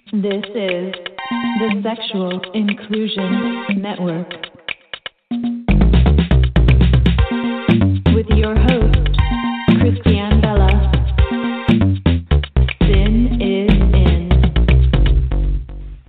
This is the Sexual Inclusion Network with your host, Christiane Bella. Sin is in.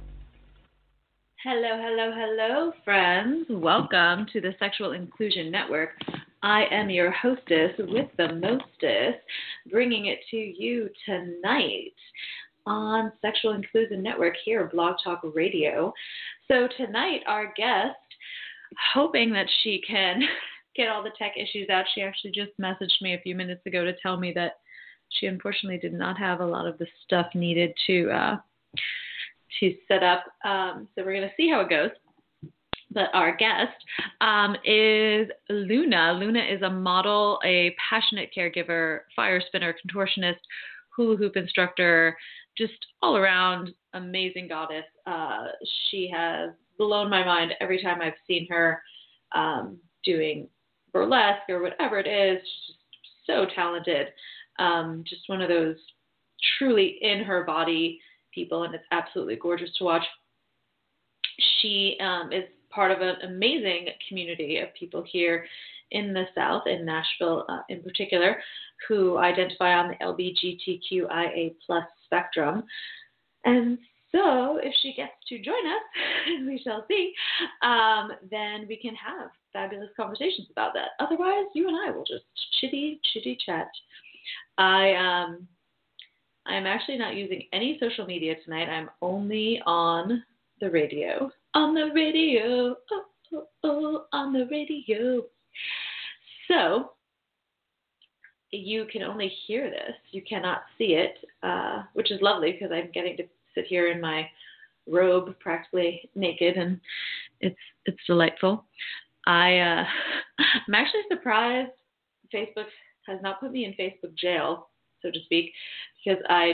Hello, friends. Welcome to the Sexual Inclusion Network. I am your hostess with the mostest, bringing it to you tonight on Sexual Inclusion Network here at Blog Talk Radio. So tonight, our guest, hoping that she can get all the tech issues out. She actually just messaged me a few minutes ago to tell me that she unfortunately did not have a lot of the stuff needed to set up. So we're going to see how it goes. But our guest is Luna. Luna is a model, a passionate caregiver, fire spinner, contortionist, hula hoop instructor, just all around amazing goddess. She has blown my mind every time I've seen her doing burlesque or whatever it is. She's just so talented. Just one of those truly in her body people, and it's absolutely gorgeous to watch. She is part of an amazing community of people here in the South, in Nashville in particular, who identify on the LGBTQIA+ spectrum. And so if she gets to join us, we shall see, then we can have fabulous conversations about that. Otherwise, you and I will just chitty chat. I'm actually not using any social media tonight. I'm only on the radio. On the radio. On the radio. So, you can only hear this. You cannot see it, which is lovely because I'm getting to sit here in my robe, practically naked, and it's delightful. I'm actually surprised Facebook has not put me in Facebook jail, so to speak, because I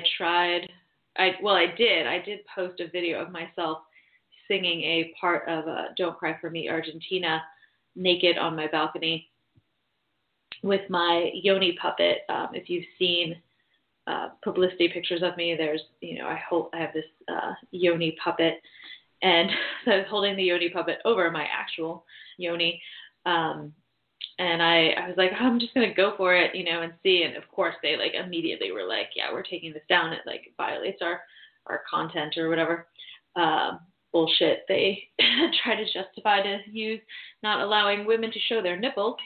did post a video of myself singing a part of Don't Cry For Me, Argentina, naked on my balcony with my yoni puppet. If you've seen publicity pictures of me, there's, I have this yoni puppet, and so I was holding the yoni puppet over my actual yoni, and I was like, I'm just going to go for it, and see. And of course they immediately were like, yeah, we're taking this down. It violates our content or whatever. Bullshit. They try to justify to use not allowing women to show their nipples.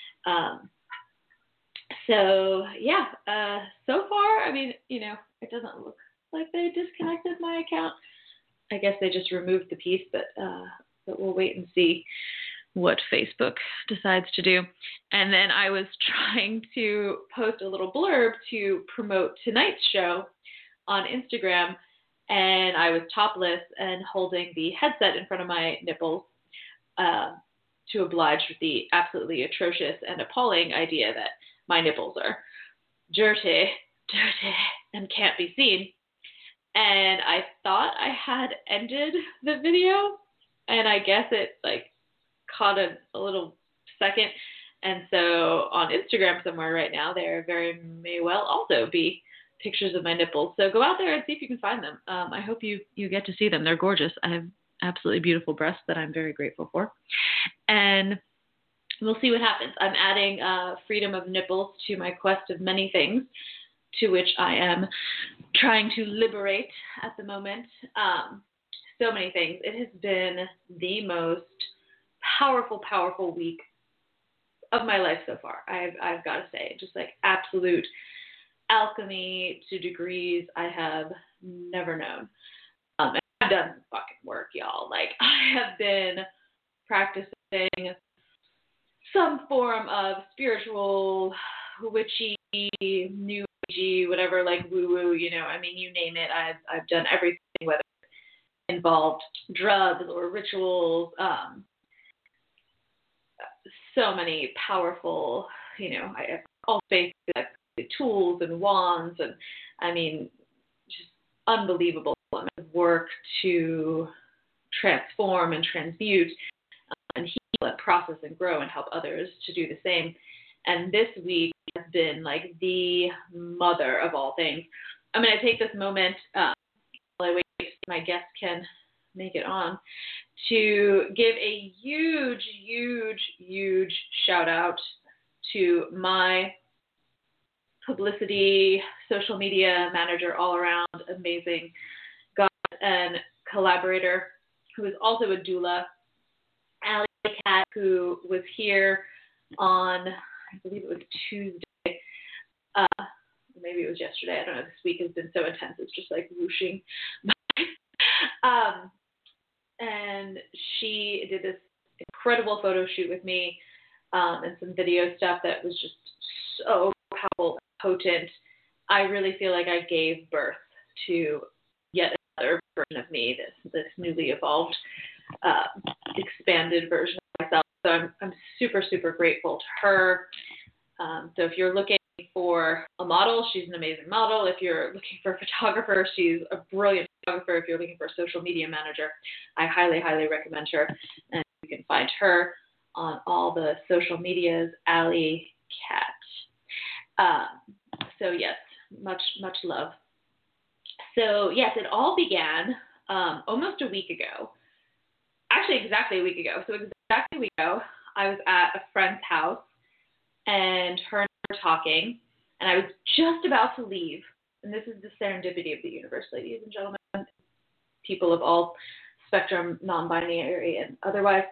So far, it doesn't look like they disconnected my account. I guess they just removed the piece, but we'll wait and see what Facebook decides to do. And then I was trying to post a little blurb to promote tonight's show on Instagram, and I was topless and holding the headset in front of my nipples to oblige with the absolutely atrocious and appalling idea that my nipples are dirty, and can't be seen. And I thought I had ended the video, and I guess it caught a little second. And so on Instagram somewhere right now, there very may well also be pictures of my nipples. So go out there and see if you can find them. I hope you get to see them. They're gorgeous. I have absolutely beautiful breasts that I'm very grateful for. And we'll see what happens. I'm adding freedom of nipples to my quest of many things, to which I am trying to liberate at the moment. So many things. It has been the most powerful week of my life so far. I've got to say, just absolute alchemy to degrees I have never known. And I've done some fucking work, y'all. I have been practicing some form of spiritual, witchy, new agey, whatever, woo-woo, you name it. I've done everything, whether it involved drugs or rituals, so many powerful, I have all space, tools and wands, and just unbelievable amount of work to transform and transmute and heal and process and grow and help others to do the same. And this week has been the mother of all things. I'm going to take this moment while I wait my guest can make it on, to give a huge, huge, huge shout out to my publicity, social media manager, all around amazing God and collaborator, who is also a doula, Allie Cat, who was here on, I believe it was Tuesday, maybe it was yesterday, I don't know, this week has been so intense, it's just like whooshing. And she did this incredible photo shoot with me, and some video stuff that was just so powerful and potent. I really feel like I gave birth to yet another version of me, this newly evolved, expanded version of myself. So I'm super, super grateful to her. So if you're looking for a model, she's an amazing model. If you're looking for a photographer, she's a brilliant photographer. If you're looking for a social media manager, I highly, highly recommend her. And you can find her on all the social medias, Allie Cat. So yes, much, much love. So yes, it all began almost a week ago. Actually, exactly a week ago. So exactly a week ago, I was at a friend's house, and her and I were talking, and I was just about to leave. And this is the serendipity of the universe, ladies and gentlemen, people of all spectrum, non-binary and otherwise.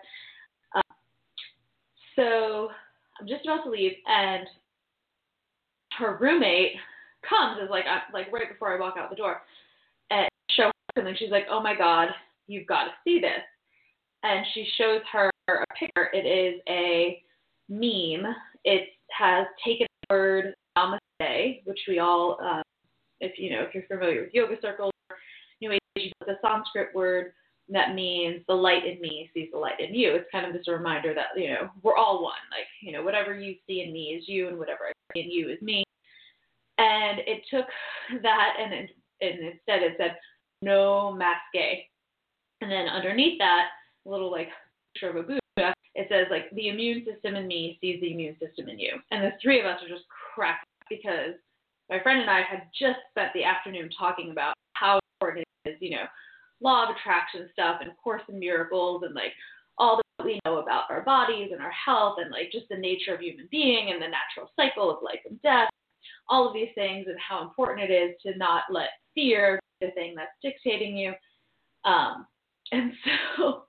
So I'm just about to leave, and her roommate comes, is like right before I walk out the door, and shows her, and she's like, "Oh my God, you've got to see this." And she shows her a picture. It is a meme. It has taken the word namaste, which we all, if you're familiar with yoga circles, New Age, it's a Sanskrit word that means the light in me sees the light in you. It's kind of just a reminder that, we're all one. Like, whatever you see in me is you, and whatever I see in you is me. And it took that, and instead it said, no maske. And then underneath that, a little like picture of a Buddha, it says like, the immune system in me sees the immune system in you. And the three of us are just cracking because my friend and I had just spent the afternoon talking about how important it is, law of attraction stuff and Course in Miracles, and like all that we know about our bodies and our health, and like just the nature of human being and the natural cycle of life and death, all of these things, and how important it is to not let fear be the thing that's dictating you. And so,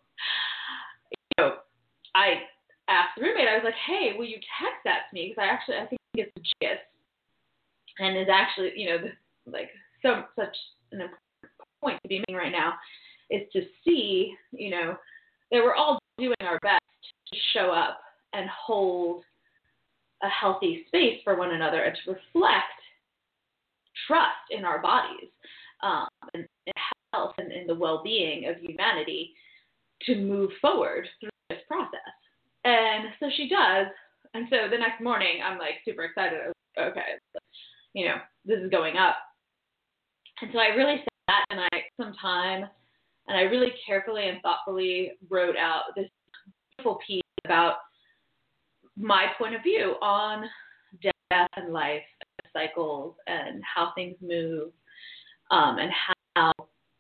I asked the roommate, I was like, hey, will you text that to me? Because I think it's the gist, and is actually, such an important point to be making right now, is to see, that we're all doing our best to show up and hold a healthy space for one another, and to reflect trust in our bodies, and in health and in the well-being of humanity to move forward through this process. And so she does. And so the next morning, I'm like super excited. I was like, okay, this is going up. And so I really sat and I took some time, and I really carefully and thoughtfully wrote out this beautiful piece about my point of view on death and life and cycles and how things move, and how,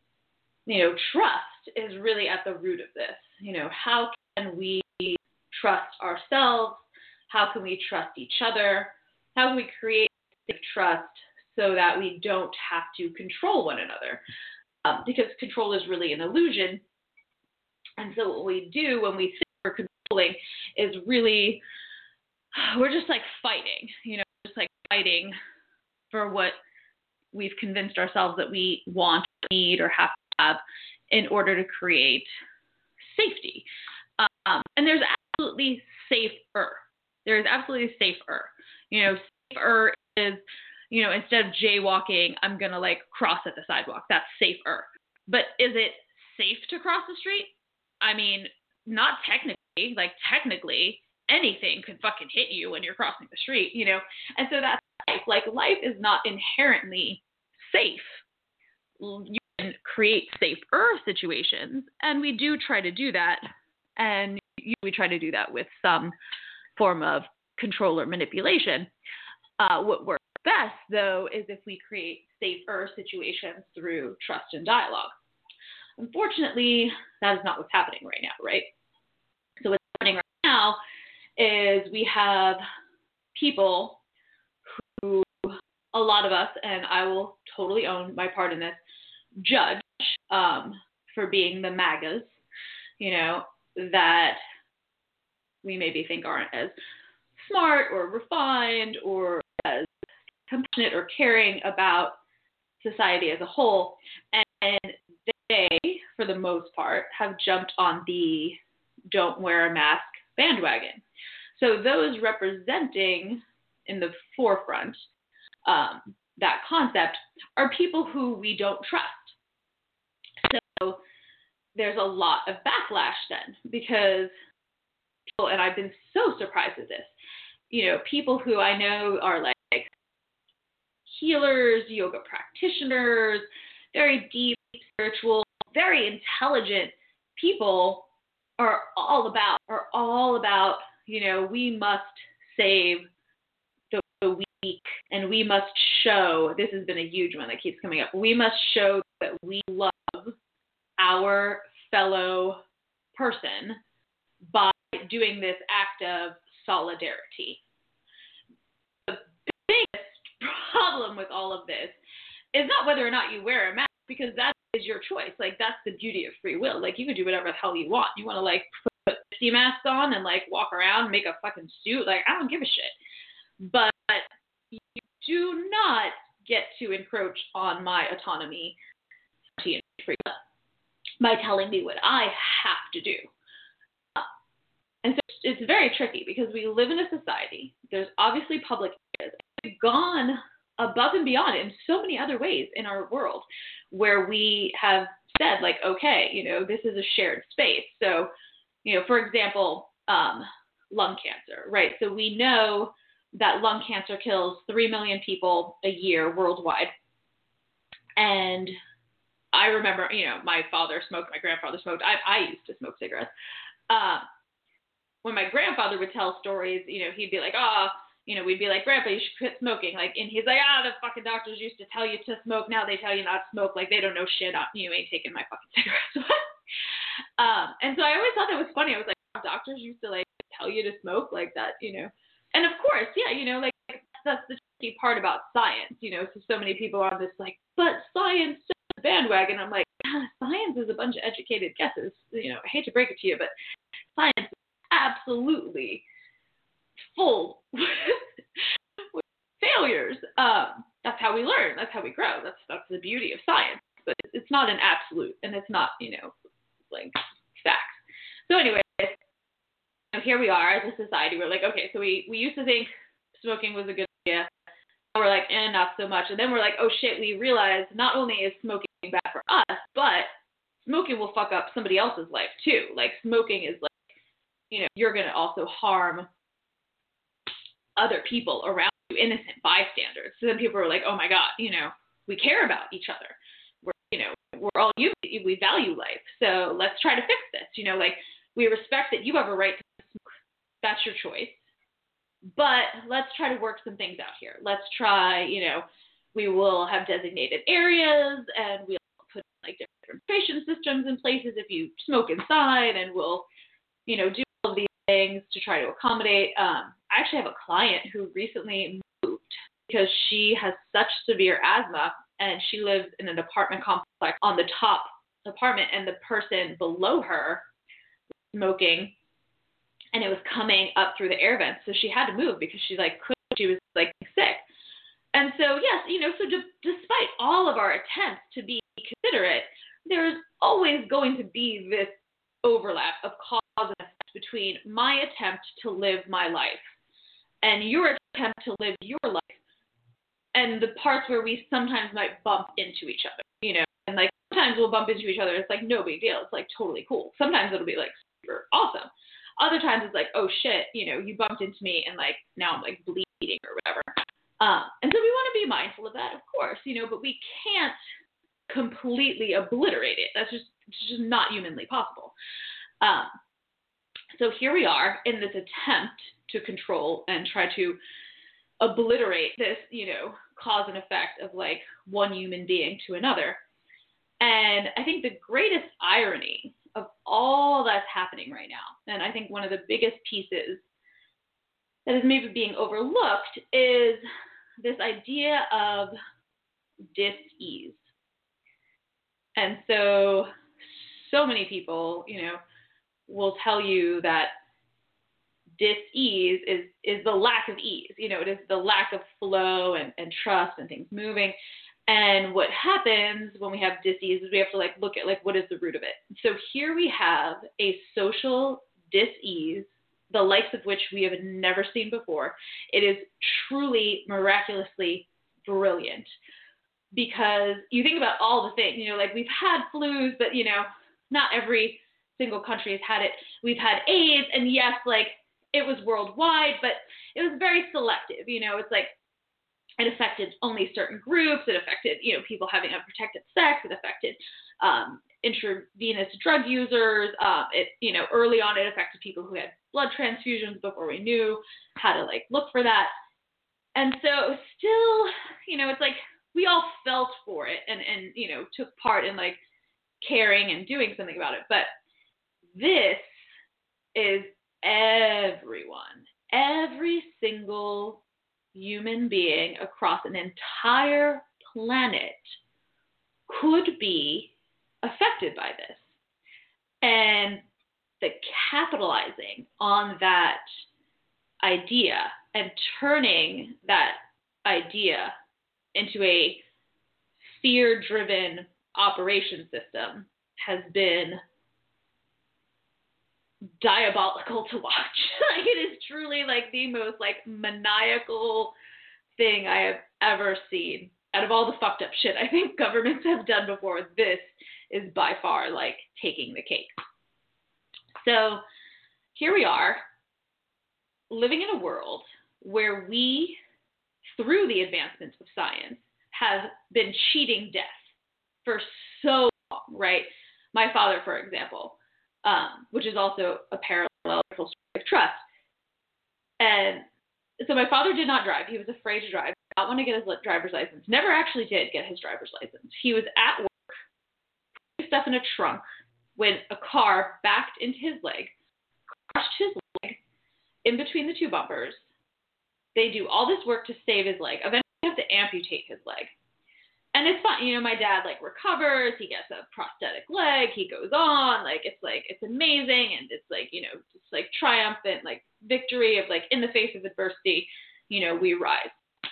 trust is really at the root of this. How can we trust ourselves? How can we trust each other? How can we create safe trust so that we don't have to control one another? Because control is really an illusion. And so what we do when we think we're controlling is really, we're just like fighting, just like fighting for what we've convinced ourselves that we want, need, or have to have in order to create safety. And there's absolutely safer. There is absolutely safer. Safer is, instead of jaywalking, I'm going to like cross at the sidewalk. That's safer. But is it safe to cross the street? I mean, not technically. Like technically, anything could fucking hit you when you're crossing the street, And so that's life. Like life is not inherently safe. You can create safer situations, and we do try to do that. And we try to do that with some form of control or manipulation. What works best, though, is if we create safer situations through trust and dialogue. Unfortunately, that is not what's happening right now, right? So what's happening right now is we have people who, a lot of us, and I will totally own my part in this, judge for being the MAGAs, that we maybe think aren't as smart or refined or as compassionate or caring about society as a whole. And they, for the most part, have jumped on the don't wear a mask bandwagon. So those representing in the forefront that concept are people who we don't trust. So there's a lot of backlash then, because people, and I've been so surprised at this, people who I know are like healers, yoga practitioners, very deep, spiritual, very intelligent people are all about, we must save the weak, and we must show, this has been a huge one that keeps coming up, we must show that we love our fellow person by doing this act of solidarity. The biggest problem with all of this is not whether or not you wear a mask, because that is your choice. Like, that's the beauty of free will. Like, you can do whatever the hell you want. You want to, like, put 50 masks on and, like, walk around, make a fucking suit. Like, I don't give a shit. But you do not get to encroach on my autonomy and free will by telling me what I have to do. And so it's very tricky, because we live in a society. There's obviously public areas. We've gone above and beyond in so many other ways in our world where we have said, like, okay, this is a shared space. So, for example, lung cancer, right? So we know that lung cancer kills 3 million people a year worldwide. And I remember, my father smoked, my grandfather smoked. I used to smoke cigarettes. When my grandfather would tell stories, he'd be like, we'd be like, Grandpa, you should quit smoking. Like, and he's like, the fucking doctors used to tell you to smoke. Now they tell you not to smoke. Like, they don't know shit. You ain't taking my fucking cigarettes. And so I always thought that was funny. I was like, doctors used to, like, tell you to smoke like that, And of course, yeah, like, that's the tricky part about science, so many people are on this, like, but science bandwagon. I'm like, science is a bunch of educated guesses. I hate to break it to you, but science is absolutely full with failures. That's how we learn. That's how we grow. That's the beauty of science. But it's not an absolute, and it's not, like, facts. So anyway, here we are as a society. We're like, okay, so we used to think smoking was a good idea. Now we're like, not so much. And then we're like, oh shit, we realize not only is smoking bad for us, but smoking will fuck up somebody else's life too. Like, smoking is like, you're going to also harm other people around you, innocent bystanders. So then people are like, oh my God, we care about each other. We're all human. We value life. So let's try to fix this. Like, we respect that you have a right to smoke. That's your choice. But let's try to work some things out here. Let's try, we will have designated areas, and we'll put, like, different filtration systems in places if you smoke inside, and we'll, do all of these things to try to accommodate. I actually have a client who recently moved because she has such severe asthma, and she lives in an apartment complex on the top apartment, and the person below her was smoking, and it was coming up through the air vents. So she had to move because she was like sick. And so, yes, so despite all of our attempts to be considerate, there's always going to be this overlap of cause and effect between my attempt to live my life and your attempt to live your life, and the parts where we sometimes might bump into each other, and like sometimes we'll bump into each other. It's like no big deal. It's like totally cool. Sometimes it'll be like super awesome. Other times it's like, oh shit, you bumped into me, and like now I'm like bleeding or whatever. And so we want to be mindful of that, of course, but we can't completely obliterate it. It's just not humanly possible. So here we are in this attempt to control and try to obliterate this, cause and effect of like one human being to another. And I think the greatest irony of all that's happening right now, and I think one of the biggest pieces that is maybe being overlooked, is this idea of dis-ease. And so many people, will tell you that dis-ease is the lack of ease. It is the lack of flow and trust and things moving. And what happens when we have dis-ease is we have to look at what is the root of it. So here we have a social dis-ease, the likes of which we have never seen before. It is truly miraculously brilliant, because you think about all the things, we've had flus, but not every single country has had it. We've had AIDS, and yes, it was worldwide, but it was very selective. It's it affected only certain groups. It affected, people having unprotected sex. It affected intravenous drug users. Early on, it affected people who had blood transfusions before we knew how to look for that. And so still, it's we all felt for it and took part in caring and doing something about it. But this is everyone, every single human being across an entire planet could be affected by this. And the capitalizing on that idea and turning that idea into a fear-driven operation system has been diabolical to watch. It is truly the most maniacal thing I have ever seen. Out of all the fucked up shit I think governments have done before, this is by far taking the cake. So here we are, living in a world where we, through the advancements of science, have been cheating death for so long, right? My father, for example, which is also a parallel story of trust. And so my father did not drive. He was afraid to drive. Did not want to get his driver's license. Never actually did get his driver's license. He was at work, putting stuff in a trunk, when a car backed into his leg, crushed his leg in between the two bumpers. They do all this work to save his leg. Eventually, they have to amputate his leg. And it's fun. My dad, recovers. He gets a prosthetic leg. He goes on. It's amazing. And it's, triumphant, victory of, in the face of adversity, we rise.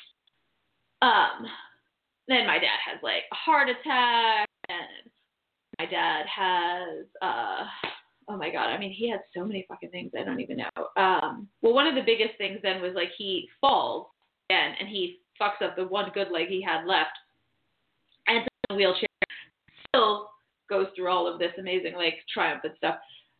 Then my dad has, a heart attack. And my dad has, oh, my God. I mean, he had so many fucking things. I don't even know. Well, one of the biggest things then was, he falls again, and he fucks up the one good leg he had left. And in a wheelchair, still goes through all of this amazing, triumphant stuff.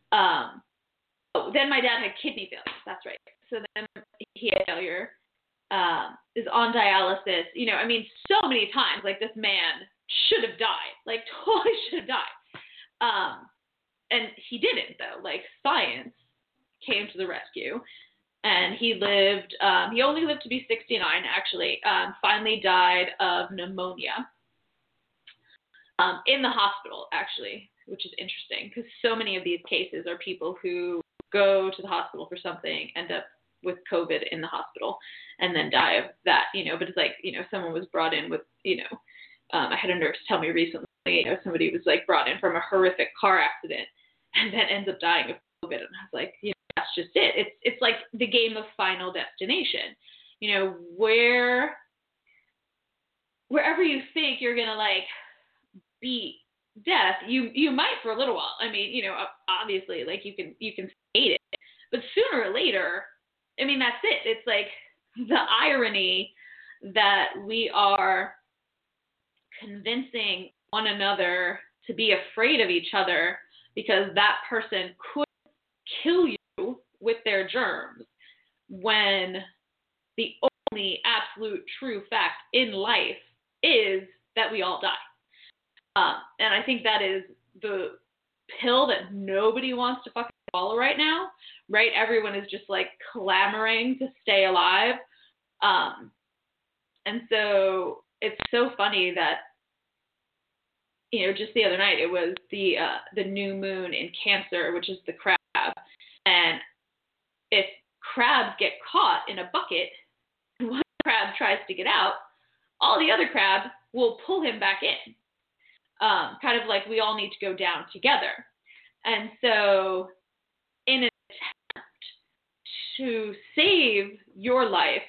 Then my dad had kidney failure. That's right. So then he had failure, is on dialysis. So many times, this man should have died. Totally should have died. And he didn't, though. Science came to the rescue. And he lived, he only lived to be 69, actually. Finally died of pneumonia. In the hospital, actually, which is interesting, because so many of these cases are people who go to the hospital for something, end up with COVID in the hospital, and then die of that, but it's someone was brought in with, I had a nurse tell me recently, somebody was brought in from a horrific car accident and then ends up dying of COVID, and I was that's just it. It's the game of Final Destination, wherever you think you're going to beat death, you might for a little while. I mean, obviously, you can hate it, but sooner or later, I mean, that's it. It's the irony that we are convincing one another to be afraid of each other because that person could kill you with their germs, when the only absolute true fact in life is that we all die. And I think that is the pill that nobody wants to fucking swallow right now, right? Everyone is just clamoring to stay alive. And so it's so funny that just the other night, it was the new moon in Cancer, which is the crab. And if crabs get caught in a bucket, and one crab tries to get out, all the other crabs will pull him back in. Kind of like we all need to go down together. And so in an attempt to save your life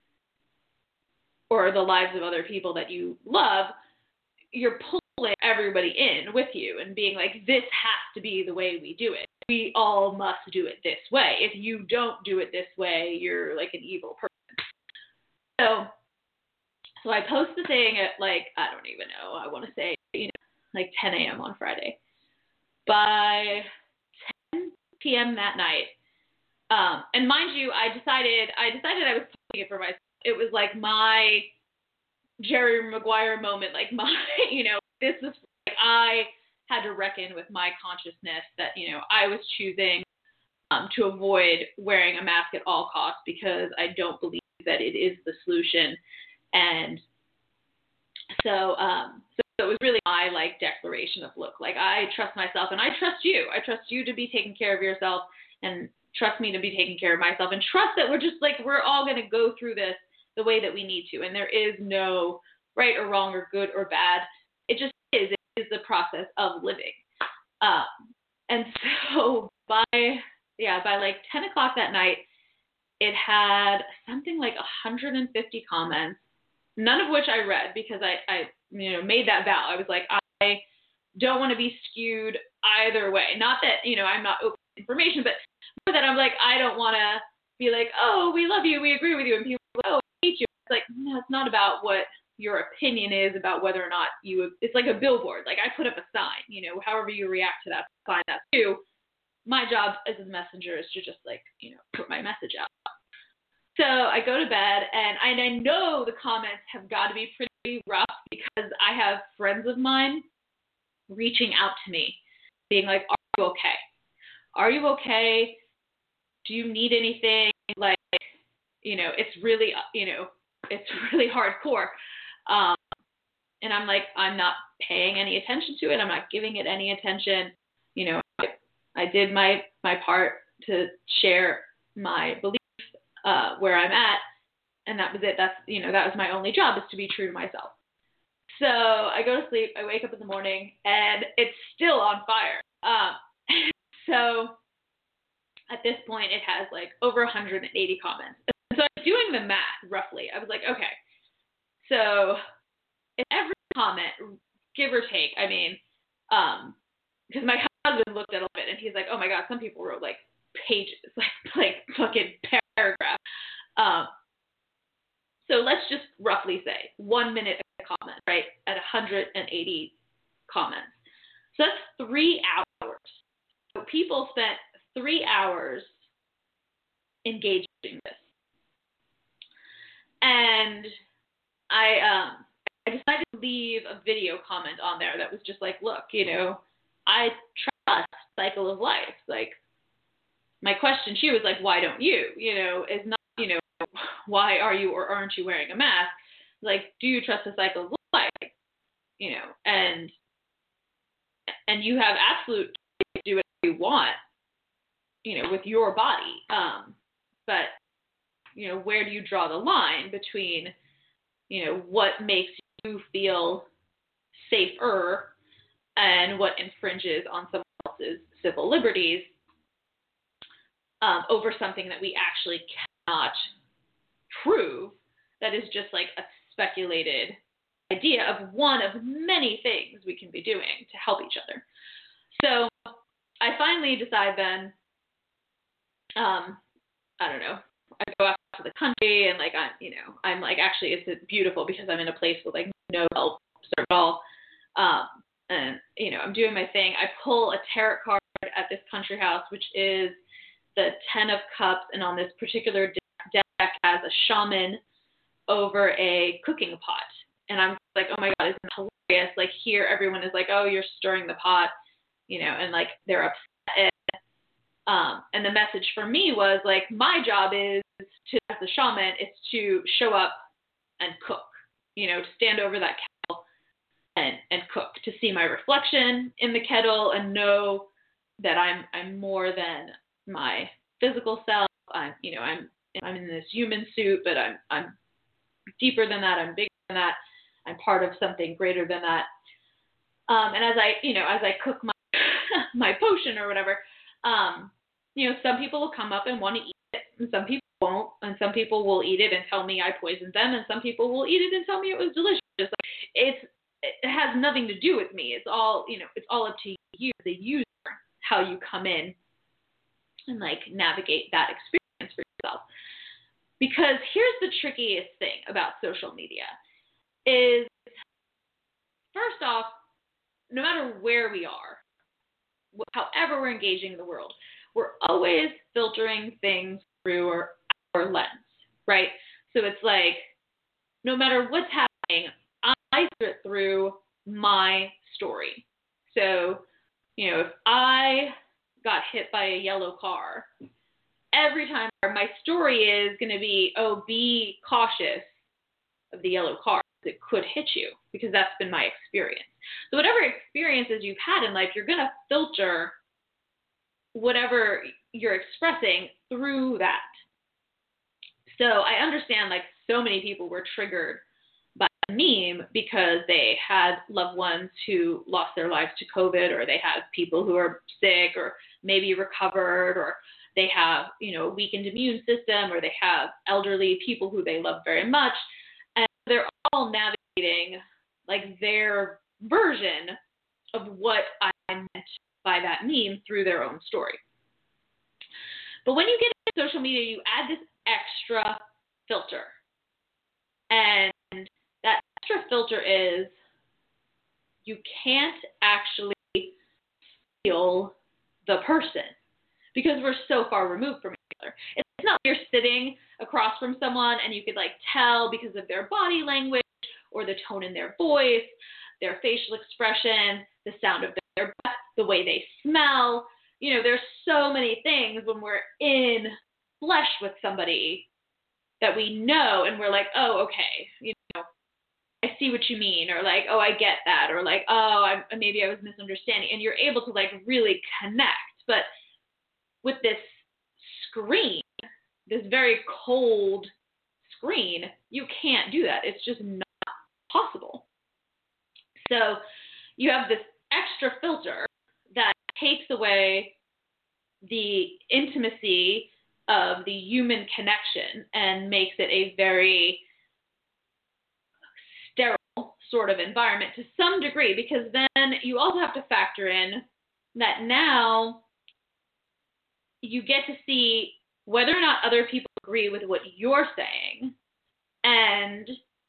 or the lives of other people that you love, you're pulling everybody in with you and being like, this has to be the way we do it. We all must do it this way. If you don't do it this way, you're like an evil person. So I post the thing at like, I don't even know, I want to say, like 10 a.m. on Friday. By 10 p.m. that night, and mind you, I decided I was posting it for myself. It was like my Jerry Maguire moment, like my, this is, like, I had to reckon with my consciousness that, I was choosing to avoid wearing a mask at all costs because I don't believe that it is the solution. And so it was really my like declaration of, look, like I trust myself and I trust you. I trust you to be taking care of yourself and trust me to be taking care of myself, and trust that we're all going to go through this the way that we need to. And there is no right or wrong or good or bad. It just is. It is the process of living. And so by like 10 o'clock that night, it had something like 150 comments, none of which I read because I made that vow. I was like, I don't want to be skewed either way. Not that, I'm not open to information, but more that I'm like, I don't want to be like, oh, we love you, we agree with you, and people are like, oh, I hate you. It's like, no, it's not about what your opinion is about whether or not it's like a billboard. Like I put up a sign, however you react to that sign, that's you. My job as a messenger is to just like, put my message out. So I go to bed, and I know the comments have got to be pretty rough because I have friends of mine reaching out to me, being like, are you okay? Are you okay? Do you need anything? Like, it's really, it's really hardcore. And I'm like, I'm not paying any attention to it. I'm not giving it any attention. I did my part to share my belief where I'm at, and that was it. That's, that was my only job, is to be true to myself. So I go to sleep, I wake up in the morning, and it's still on fire. So at this point, it has like over 180 comments. So I was doing the math roughly. I was like, okay, so in every comment, give or take, I mean, because my husband looked at it and he's like, oh my God, some people wrote like pages, like fucking paragraph. So let's just roughly say 1 minute a comment, right? At 180 comments. So that's 3 hours. So people spent 3 hours engaging this. And I decided to leave a video comment on there that was just like, look, I trust the cycle of life. Like, my question to you is like, why don't you? Is not, why are you or aren't you wearing a mask? Like, do you trust the cycle of life? And you have absolute right to do whatever you want, with your body. But, where do you draw the line between, what makes you feel safer and what infringes on someone else's civil liberties? Over something that we actually cannot prove, that is just like a speculated idea of one of many things we can be doing to help each other. So I finally decide then, I don't know, I go out to the country and like, I'm like, actually it's beautiful because I'm in a place with like no help at all. And, I'm doing my thing. I pull a tarot card at this country house, which is the 10 of Cups, and on this particular deck has a shaman over a cooking pot. And I'm like, oh my God, isn't it hilarious? Like, here everyone is like, oh, you're stirring the pot, and like they're upset. And the message for me was like, my job is to, as the shaman, is to show up and cook, to stand over that kettle and cook, to see my reflection in the kettle and know that I'm more than my physical self. I'm in this human suit, but I'm deeper than that. I'm bigger than that. I'm part of something greater than that. And as I cook my my potion or whatever, some people will come up and want to eat it, and some people won't, and some people will eat it and tell me I poisoned them, and some people will eat it and tell me it was delicious. It has nothing to do with me. It's all up to you, the user, how you come in and navigate that experience for yourself. Because here's the trickiest thing about social media is, first off, no matter where we are, however we're engaging in the world, we're always filtering things through our lens, right? So it's like, no matter what's happening, I filter it through my story. So, if I got hit by a yellow car, every time my story is going to be, oh, be cautious of the yellow car. It could hit you, because that's been my experience. So whatever experiences you've had in life, you're going to filter whatever you're expressing through that. So I understand so many people were triggered by a meme because they had loved ones who lost their lives to COVID, or they have people who are sick or maybe recovered, or they have, a weakened immune system, or they have elderly people who they love very much. And they're all navigating their version of what I meant by that meme through their own story. But when you get into social media, you add this extra filter. And that extra filter is, you can't actually feel the person because we're so far removed from each other. It's not like you're sitting across from someone and you could tell because of their body language or the tone in their voice, their facial expression, the sound of their breath, the way they smell. There's so many things when we're in flesh with somebody that we know, and we're like, oh, okay, I see what you mean, or oh, I get that, or oh, maybe I was misunderstanding, and you're able to really connect. But with this screen, this very cold screen, you can't do that. It's just not possible. So you have this extra filter that takes away the intimacy of the human connection and makes it a very sterile sort of environment to some degree, because then you also have to factor in that now you get to see whether or not other people agree with what you're saying and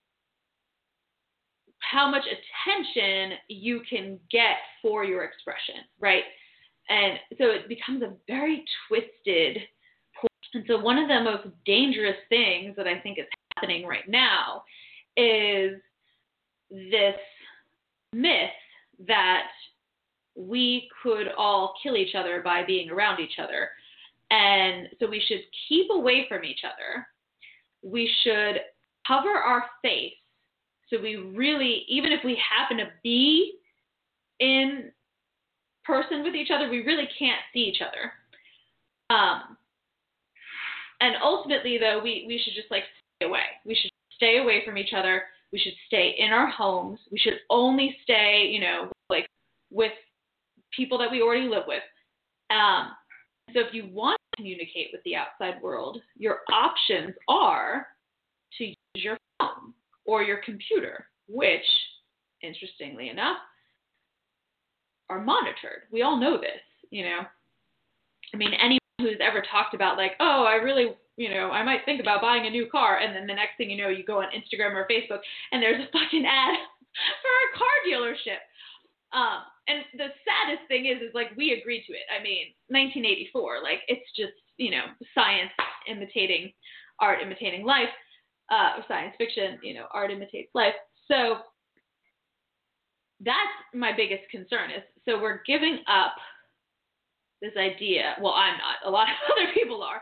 how much attention you can get for your expression, right? And so it becomes a very twisted point. And so one of the most dangerous things that I think is happening right now is this myth that we could all kill each other by being around each other. And so we should keep away from each other. We should cover our face. So we really, even if we happen to be in person with each other, we really can't see each other. And ultimately, though, we should just stay away. We should stay away from each other. We should stay in our homes. We should only stay, with people that we already live with. So if you want to communicate with the outside world, your options are to use your phone or your computer, which, interestingly enough, are monitored. We all know this, anyone who's ever talked about oh, I really, I might think about buying a new car, and then the next thing you know, you go on Instagram or Facebook and there's a fucking ad for a car dealership. And the saddest thing is we agreed to it. 1984, it's just, science imitating art, imitating life, or science fiction, art imitates life. So that's my biggest concern is, so we're giving up this idea, well, I'm not, a lot of other people are,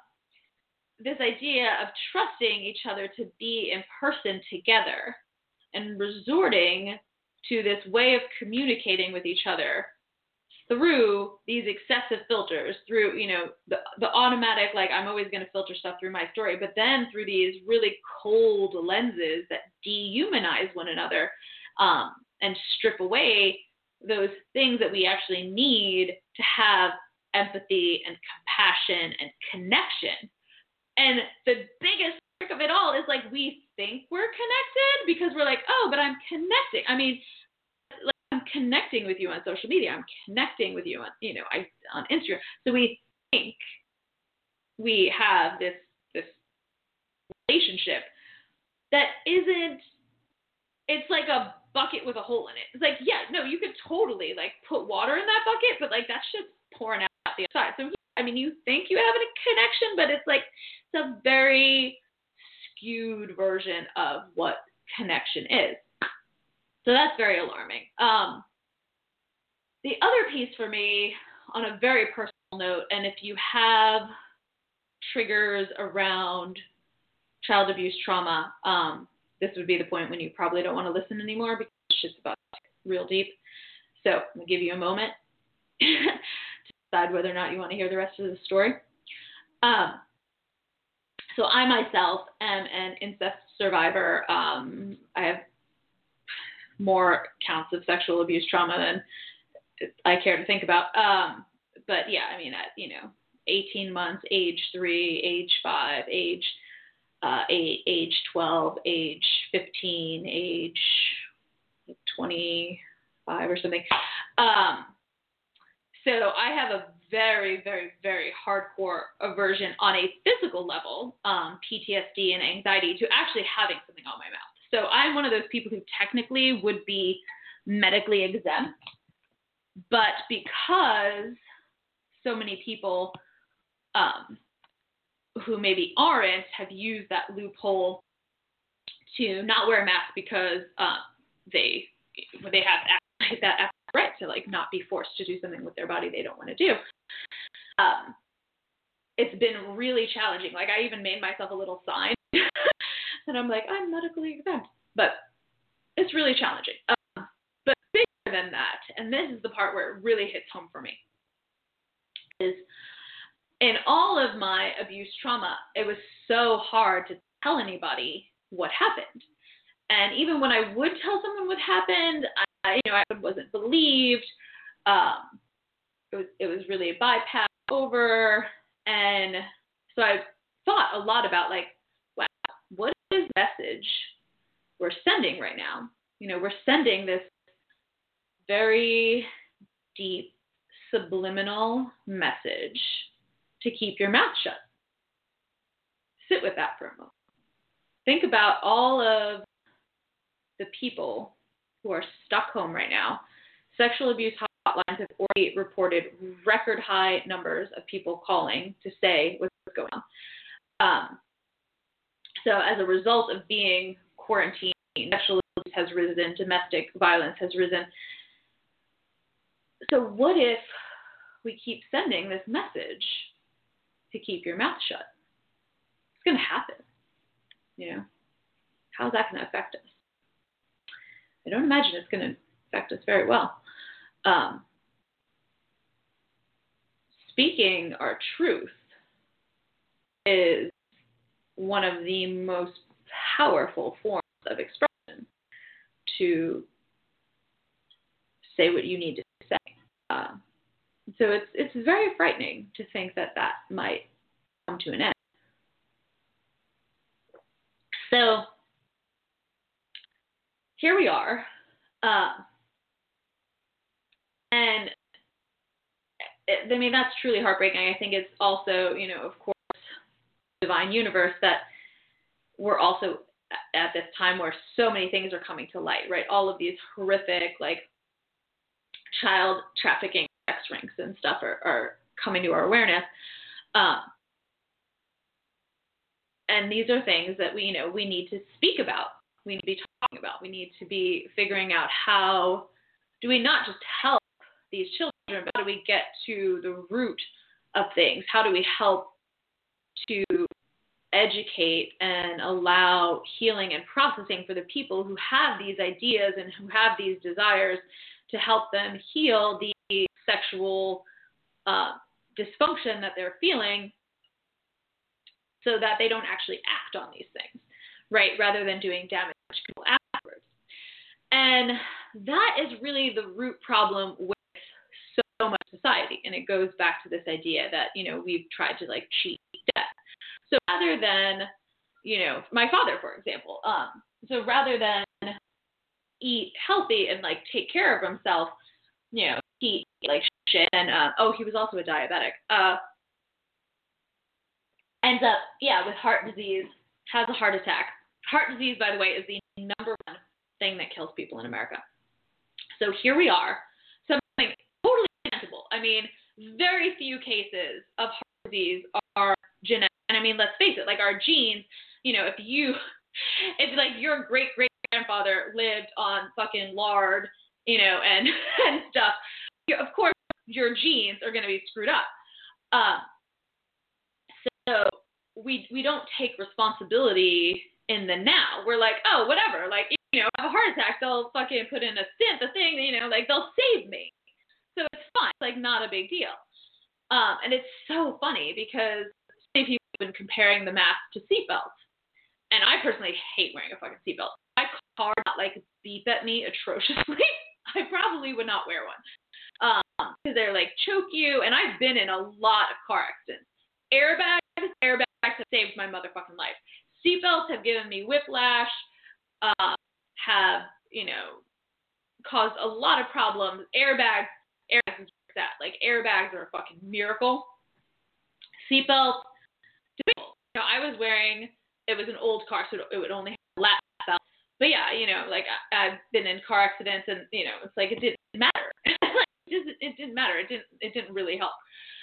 this idea of trusting each other to be in person together and resorting to this way of communicating with each other through these excessive filters, through, the automatic, like, I'm always going to filter stuff through my story, but then through these really cold lenses that dehumanize one another, and strip away those things that we actually need to have empathy and compassion and connection. And the biggest trick of it all is, like, we think we're connected because we're like, oh, but I'm connecting. I mean, like, I'm connecting with you on social media. I'm connecting with you on, on Instagram. So we think we have this relationship that isn't, it's like a bucket with a hole in it. It's like, yeah, no, you could totally, like, put water in that bucket, but, like, that's just pouring out the other side. So, I mean, you think you have a connection, but it's like, it's a very skewed version of what connection is. So that's very alarming. The other piece for me, on a very personal note, and if you have triggers around child abuse trauma, this would be the point when you probably don't want to listen anymore because it's just about real deep. So I'm going to give you a moment to decide whether or not you want to hear the rest of the story. So I myself am an incest survivor. I have more counts of sexual abuse trauma than I care to think about. But yeah, I mean, at 18 months, age 3, age 5, age 8, age 12, age 15, age 25 or something. So I have a very, very, very hardcore aversion on a physical level, PTSD and anxiety, to actually having something on my mouth. So I'm one of those people who technically would be medically exempt, but because so many people who maybe aren't have used that loophole to not wear a mask because they have that right to, like, not be forced to do something with their body they don't want to do. It's been really challenging. Like, I even made myself a little sign and I'm like, I'm medically exempt, but it's really challenging. But bigger than that, and this is the part where it really hits home for me, is in all of my abuse trauma, it was so hard to tell anybody what happened. And even when I would tell someone what happened, I wasn't believed. It was really a bypass over. And so I thought a lot about, like, wow, what is the message we're sending right now? We're sending this very deep subliminal message to keep your mouth shut. Sit with that for a moment. Think about all of the people who are stuck home right now. Sexual abuse hotlines have already reported record high numbers of people calling to say what's going on. So as a result of being quarantined, sexual abuse has risen, domestic violence has risen. So what if we keep sending this message to keep your mouth shut? It's going to happen. How's that going to affect us? I don't imagine it's going to affect us very well. Speaking our truth is one of the most powerful forms of expression, to say what you need to say. So it's very frightening to think that might come to an end. So here we are. And I mean, that's truly heartbreaking. I think it's also, of course, divine universe that we're also at this time where so many things are coming to light, right? All of these horrific, like, child trafficking sex rings and stuff are coming to our awareness. And these are things that we need to speak about. We need to be talking about. We need to be figuring out, how do we not just help these children, but how do we get to the root of things? How do we help to educate and allow healing and processing for the people who have these ideas and who have these desires to help them heal the sexual dysfunction that they're feeling so that they don't actually act on these things, right, rather than doing damage to people afterwards. And that is really the root problem with so much society, and it goes back to this idea that, you know, we've tried to like cheat death. So rather than, you know, my father, for example, so rather than eat healthy and like take care of himself, you know, he like shit, and he was also a diabetic. Ends up, with heart disease, has a heart attack. Heart disease, by the way, is the number one thing that kills people in America. So here we are, something totally preventable. I mean, very few cases of heart disease are genetic. And I mean, let's face it, like our genes, you know, if like your great-great-grandfather lived on fucking lard, you know, and stuff, of course your genes are going to be screwed up. So we don't take responsibility in the now. We're like, oh, whatever, like, you know, I have a heart attack, they'll fucking put in a stent, the thing, you know, like they'll save me. So it's fine. It's like not a big deal. And it's so funny because so many people have been comparing the mask to seatbelts. And I personally hate wearing a fucking seatbelt. My car would not like beep at me atrociously. I probably would not wear one. Because they're like choke you. And I've been in a lot of car accidents. Airbags have saved my motherfucking life. Seatbelts have given me whiplash, have, you know, caused a lot of problems. Airbags is that. Like, airbags are a fucking miracle. Seatbelts, you know, I was wearing, it was an old car, so it would only have a lap belt. But yeah, you know, like, I've been in car accidents, and, you know, it's like, it didn't matter. It didn't matter. It didn't really help.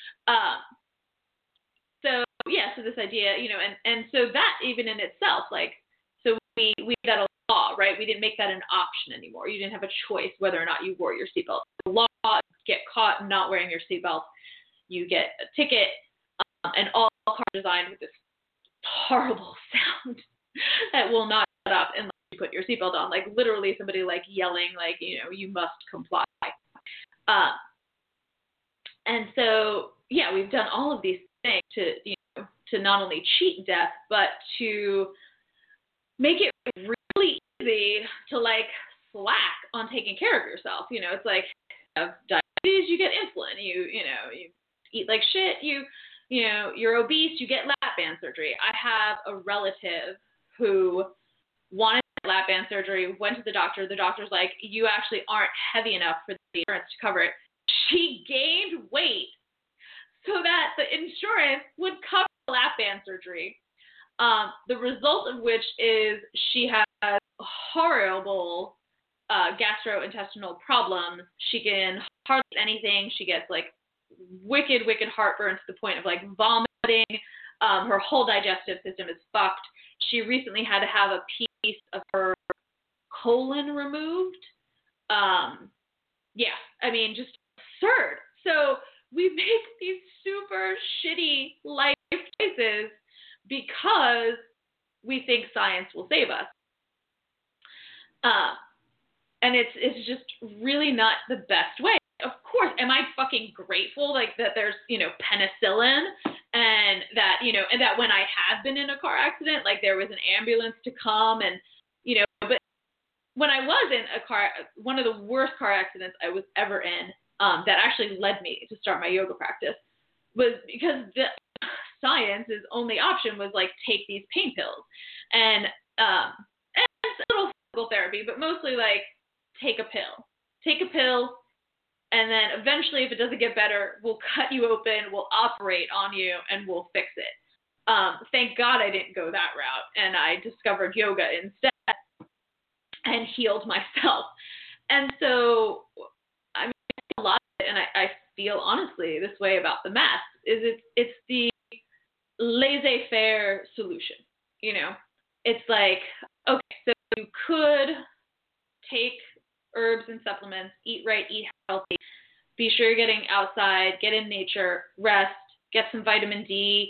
So this idea, you know, and so that even in itself, like, so we made that a law, right? We didn't make that an option anymore. You didn't have a choice whether or not you wore your seatbelt. The law, get caught not wearing your seatbelt, you get a ticket, and all cars are designed with this horrible sound that will not shut up unless you put your seatbelt on. Like, literally somebody like yelling, like, you know, you must comply. And so, we've done all of these things to, you know, to not only cheat death, but to make it really easy to like slack on taking care of yourself. You know, it's like, you have diabetes, you get insulin. You eat like shit. You know, you're obese, you get lap band surgery. I have a relative who wanted lap band surgery, went to the doctor. The doctor's like, you actually aren't heavy enough for the insurance to cover it. She gained weight so that the insurance would cover lap band surgery. The result of which is she has horrible gastrointestinal problems. She can hardly eat anything. She gets like wicked heartburn to the point of like vomiting. Her whole digestive system is fucked. She recently had to have a piece of her colon removed. I mean, just absurd. So we make these super shitty life choices because we think science will save us. And it's just really not the best way. Of course, am I fucking grateful like that there's, you know, penicillin and that, you know, and that when I have been in a car accident, like there was an ambulance to come and, you know, but when I was in a car, one of the worst car accidents I was ever in, that actually led me to start my yoga practice was because the science's only option was like take these pain pills and a little physical therapy, but mostly like take a pill, and then eventually if it doesn't get better, we'll cut you open, we'll operate on you, and we'll fix it. Thank God I didn't go that route, and I discovered yoga instead and healed myself. And so, I mean, a lot of it, and I feel honestly this way about the mask, is it's the laissez-faire solution. You know, it's like, okay, so you could take herbs and supplements, eat right, eat healthy, be sure you're getting outside, get in nature, rest, get some vitamin D,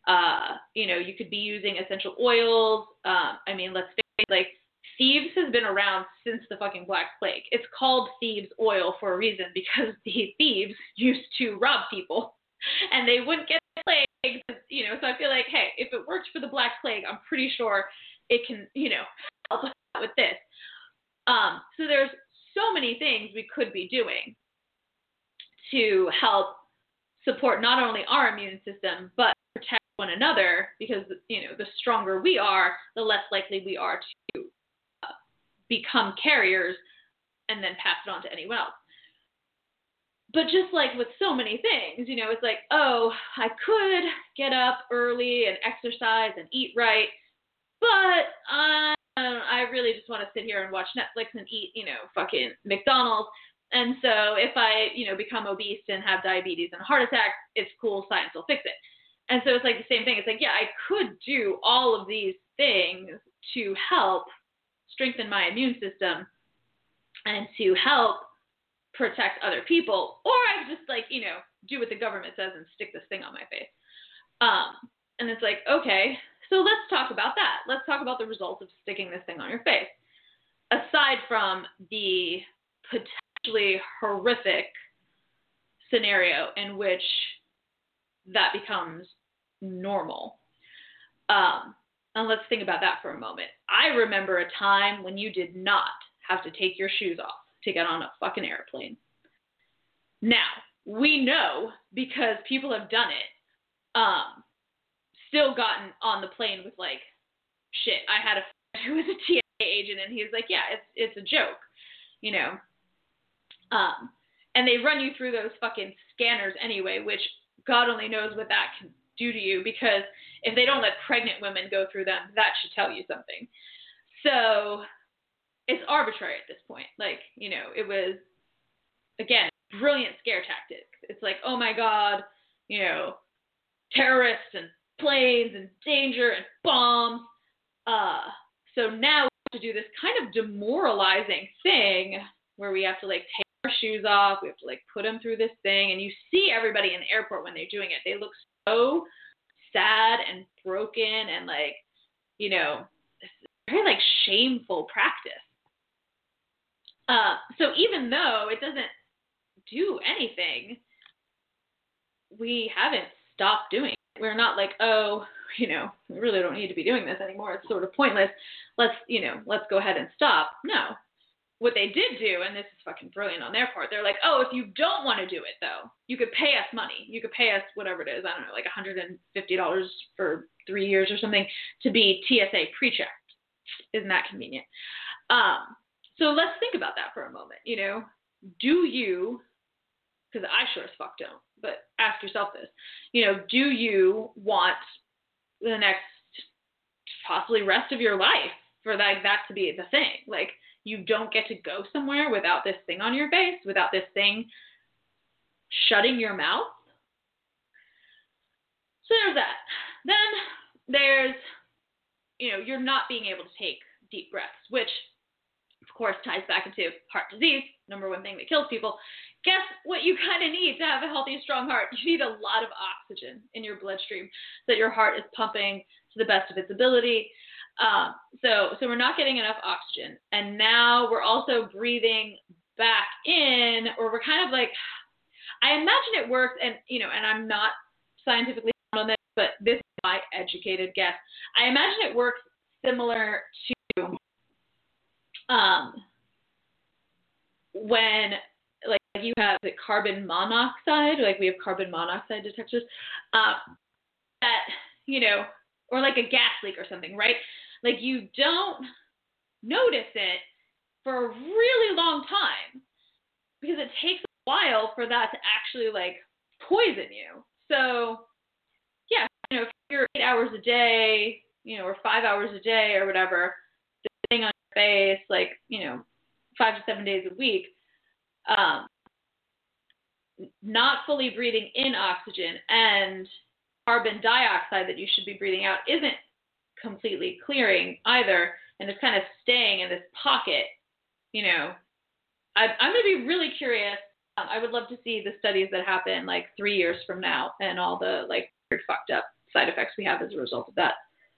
You could be using essential oils. Let's face it, like, thieves has been around since the fucking Black Plague. It's called thieves oil for a reason, because the thieves used to rob people and they wouldn't get the plague, so I feel like, hey, if it worked for the Black Plague, I'm pretty sure it can, help us out with this. So there's so many things we could be doing to help support not only our immune system, but protect one another, because, the stronger we are, the less likely we are to become carriers and then pass it on to anyone else. But just like with so many things, it's like, oh, I could get up early and exercise and eat right, but I really just want to sit here and watch Netflix and eat, fucking McDonald's. And so if I, become obese and have diabetes and a heart attack, it's cool, science will fix it. And so it's like the same thing. It's like, yeah, I could do all of these things to help strengthen my immune system and to help protect other people, or I could just, like, do what the government says and stick this thing on my face. And it's like, okay, so let's talk about that. Let's talk about the results of sticking this thing on your face. Aside from the potentially horrific scenario in which that becomes normal. And let's think about that for a moment. I remember a time when you did not have to take your shoes off to get on a fucking airplane. Now, we know, because people have done it, still gotten on the plane with, like, shit. I had a friend who was a TSA agent, and he was like, yeah, it's a joke, and they run you through those fucking scanners anyway, which God only knows what that can do to you, because if they don't let pregnant women go through them, that should tell you something. So it's arbitrary at this point. Like, it was, again, brilliant scare tactic. It's like, oh my God, terrorists and planes and danger and bombs. So now we have to do this kind of demoralizing thing where we have to, like, take our shoes off. We have to, like, put them through this thing. And you see everybody in the airport when they're doing it. They look so sad and broken and, like, it's very, like, shameful practice. So even though it doesn't do anything, we haven't stopped doing it. We're not like, oh, we really don't need to be doing this anymore. It's sort of pointless. Let's go ahead and stop. No. What they did do, and this is fucking brilliant on their part, they're like, oh, if you don't want to do it, though, you could pay us money. You could pay us whatever it is, I don't know, like $150 for 3 years or something to be TSA pre-checked. Isn't that convenient? So let's think about that for a moment. Do you, because I sure as fuck don't, but ask yourself this, do you want the next possibly rest of your life for that to be the thing? Like, you don't get to go somewhere without this thing on your face, without this thing shutting your mouth. So there's that. Then there's, you're not being able to take deep breaths, which, of course, ties back into heart disease, number one thing that kills people. Guess what you kind of need to have a healthy, strong heart? You need a lot of oxygen in your bloodstream so that your heart is pumping to the best of its ability. So we're not getting enough oxygen. And now we're also breathing back in, or we're kind of like, I imagine it works, and, and I'm not scientifically sound on this, but this is my educated guess. I imagine it works similar to when, like, you have the carbon monoxide, like we have carbon monoxide detectors, that, or like a gas leak or something, right? Like, you don't notice it for a really long time because it takes a while for that to actually, like, poison you. So, yeah, if you're 8 hours a day, or 5 hours a day or whatever, the thing on your face, like, 5 to 7 days a week, not fully breathing in oxygen and carbon dioxide that you should be breathing out isn't completely clearing either, and it's kind of staying in this pocket. I'm going to be really curious. I would love to see the studies that happen like 3 years from now and all the, like, fucked up side effects we have as a result of that.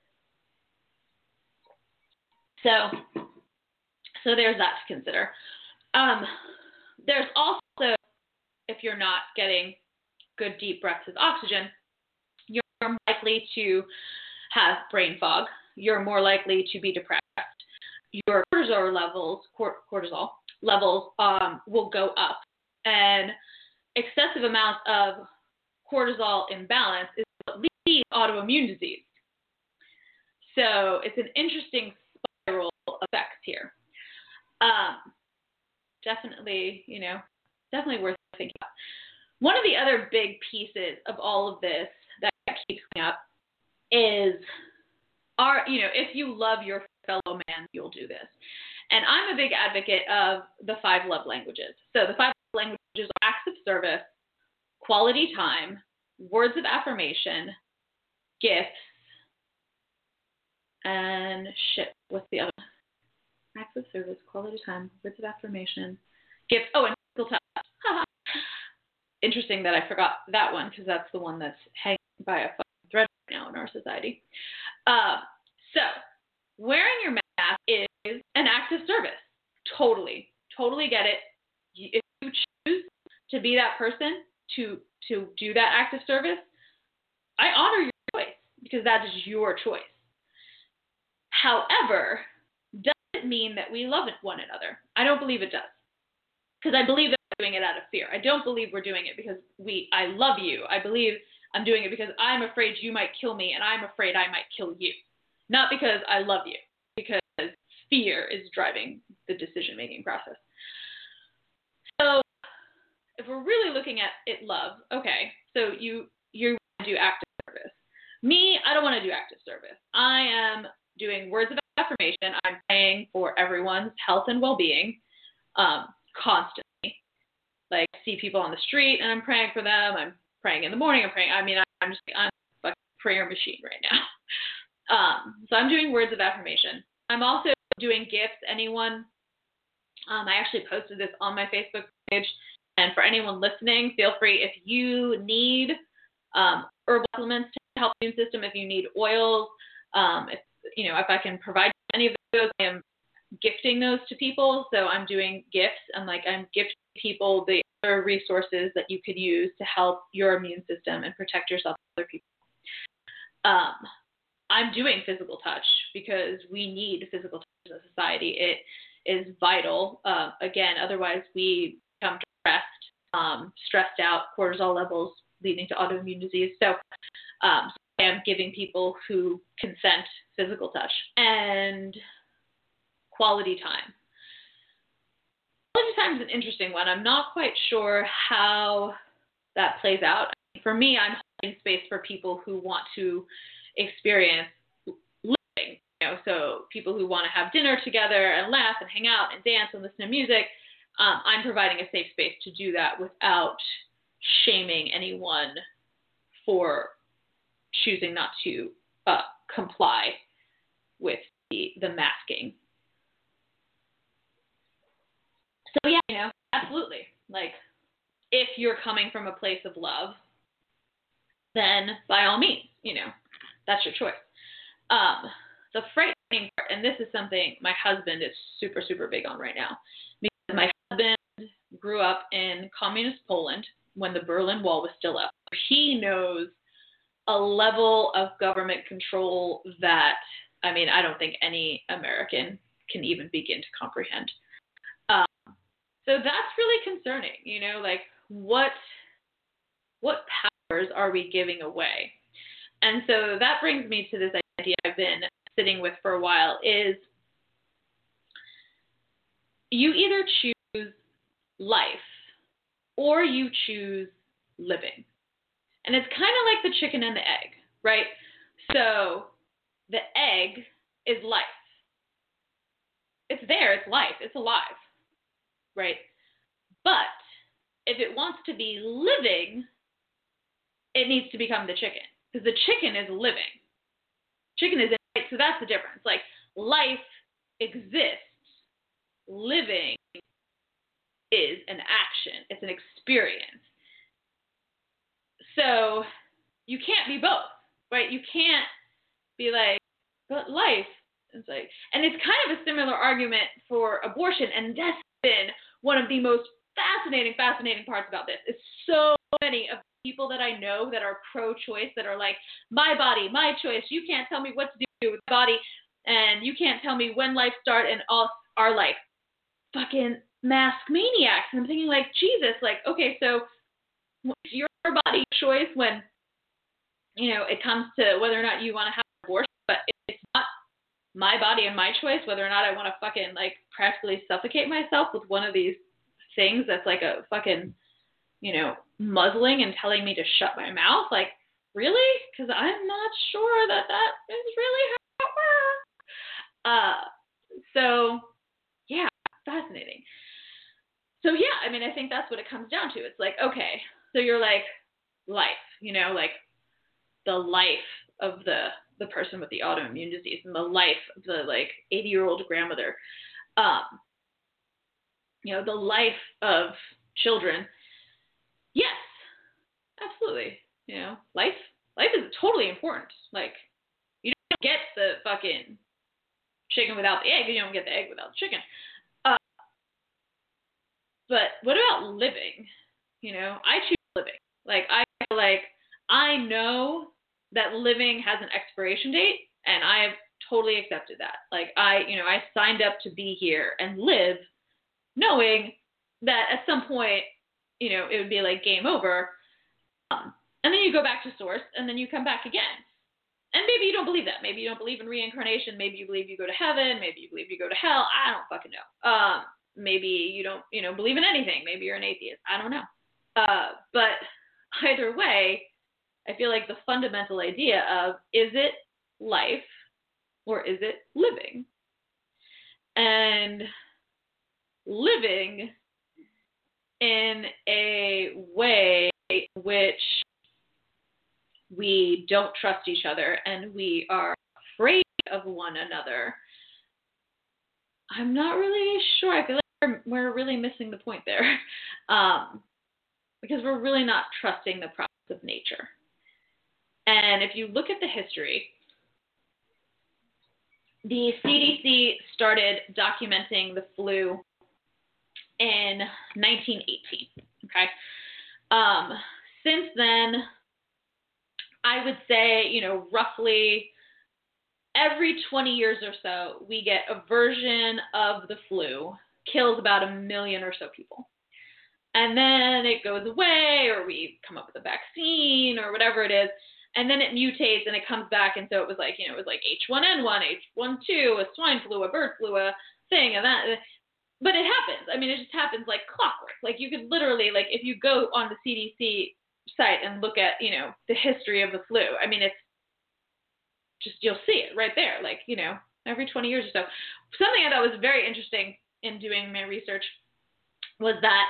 So there's that to consider. There's also, if you're not getting good deep breaths of oxygen, you're more likely to have brain fog. You're more likely to be depressed. Your cortisol levels will go up, and excessive amounts of cortisol imbalance is what leads to autoimmune disease. So it's an interesting spiral effect here. Definitely worth thinking about. One of the other big pieces of all of this that keeps coming up is if you love your fellow man, you'll do this. And I'm a big advocate of the 5 love languages. So the 5 love languages are acts of service, quality time, words of affirmation, gifts, and what's the other one? Acts of service, quality time, words of affirmation, gifts, and physical touch. Interesting that I forgot that one, because that's the one that's hanging by a fucking thread right now in our society. So wearing your mask is an act of service. Totally get it. If you choose to be that person, to do that act of service, I honor your choice, because that is your choice. However, does it mean that we love one another? I don't believe it does, because I believe that we're doing it out of fear. I don't believe we're doing it because I love you. I believe I'm doing it because I'm afraid you might kill me, and I'm afraid I might kill you. Not because I love you, because fear is driving the decision-making process. So if we're really looking at it, love, okay, so you want to do active service. Me, I don't want to do active service. I am doing words of affirmation. I'm praying for everyone's health and well-being constantly. Like, I see people on the street, and I'm praying for them. I'm praying in the morning. I'm a fucking prayer machine right now. So I'm doing words of affirmation. I'm also doing gifts. I actually posted this on my Facebook page. And for anyone listening, feel free, if you need herbal supplements to help the immune system, if you need oils, if I can provide any of those, I am gifting those to people. So I'm doing gifts, and I'm gifting people the other resources that you could use to help your immune system and protect yourself and other people. I'm doing physical touch because we need physical touch as a society. It is vital. Again, otherwise we become stressed out, cortisol levels leading to autoimmune disease. So I am giving people who consent physical touch and quality time. Quality time is an interesting one. I'm not quite sure how that plays out. For me, I'm holding space for people who want to experience living, so people who want to have dinner together and laugh and hang out and dance and listen to music. I'm providing a safe space to do that without shaming anyone for choosing not to comply with the masking. So yeah, absolutely. If you're coming from a place of love, then by all means, that's your choice. The frightening part, and this is something my husband is super, super big on right now, because my husband grew up in communist Poland when the Berlin Wall was still up. He knows a level of government control that, I don't think any American can even begin to comprehend. So that's really concerning, what powers are we giving away? And so that brings me to this idea I've been sitting with for a while, is you either choose life or you choose living. And it's kind of like the chicken and the egg, right? So the egg is life. It's there, it's life, it's alive, right? But if it wants to be living, it needs to become the chicken, because the chicken is living. Chicken is in, so that's the difference. Life exists. Living is an action. It's an experience. So you can't be both. right? You can't be like, but life. It's like, and it's kind of a similar argument for abortion, and that's been one of the most fascinating parts about this. Is so many of the people that I know that are pro-choice, that are like, my body, my choice. You can't tell me what to do with the body, and you can't tell me when life starts, and all are like fucking mask maniacs. And I'm thinking like, Jesus, like, okay, so it's your body choice when, you know, it comes to whether or not you want to have an abortion, but it's not my body and my choice whether or not I want to fucking like practically suffocate myself with one of these things that's like a fucking, you know, muzzling and telling me to shut my mouth. Like, really? Because I'm not sure that is really how it works. So yeah, fascinating. So yeah, I mean, I think that's what it comes down to. It's like, okay, so you're like life, you know, like the life of the person with the autoimmune disease and the life of the like 80-year-old grandmother, you know, the life of children. Yes, absolutely. You know, life is totally important. Like, you don't get the fucking chicken without the egg. You don't get the egg without the chicken. But what about living? You know, I choose living. Like, I feel like I know that living has an expiration date, and I have totally accepted that. Like, I signed up to be here and live knowing that at some point, you know, it would be like game over. And then you go back to source, and then you come back again. And maybe you don't believe that. Maybe you don't believe in reincarnation. Maybe you believe you go to heaven. Maybe you believe you go to hell. I don't fucking know. Maybe you don't, you know, believe in anything. Maybe you're an atheist. I don't know. But either way, I feel like the fundamental idea of, is it life or is it living? And living in a way which we don't trust each other and we are afraid of one another. I'm not really sure. I feel like we're really missing the point there, because we're really not trusting the process of nature. And if you look at the history, the CDC started documenting the flu in 1918. Okay. Since then, I would say, you know, roughly every 20 years or so, we get a version of the flu, kills about 1 million or so people. And then it goes away, or we come up with a vaccine or whatever it is. And then it mutates and it comes back. And so it was like, you know, it was like H1N1, H1, a swine flu, a bird flu, a thing, and that. But it happens. I mean, it just happens like clockwork. Like, you could literally, like, if you go on the CDC site and look at, you know, the history of the flu, I mean, it's just, you'll see it right there. Like, you know, every 20 years or so. Something I thought was very interesting in doing my research was that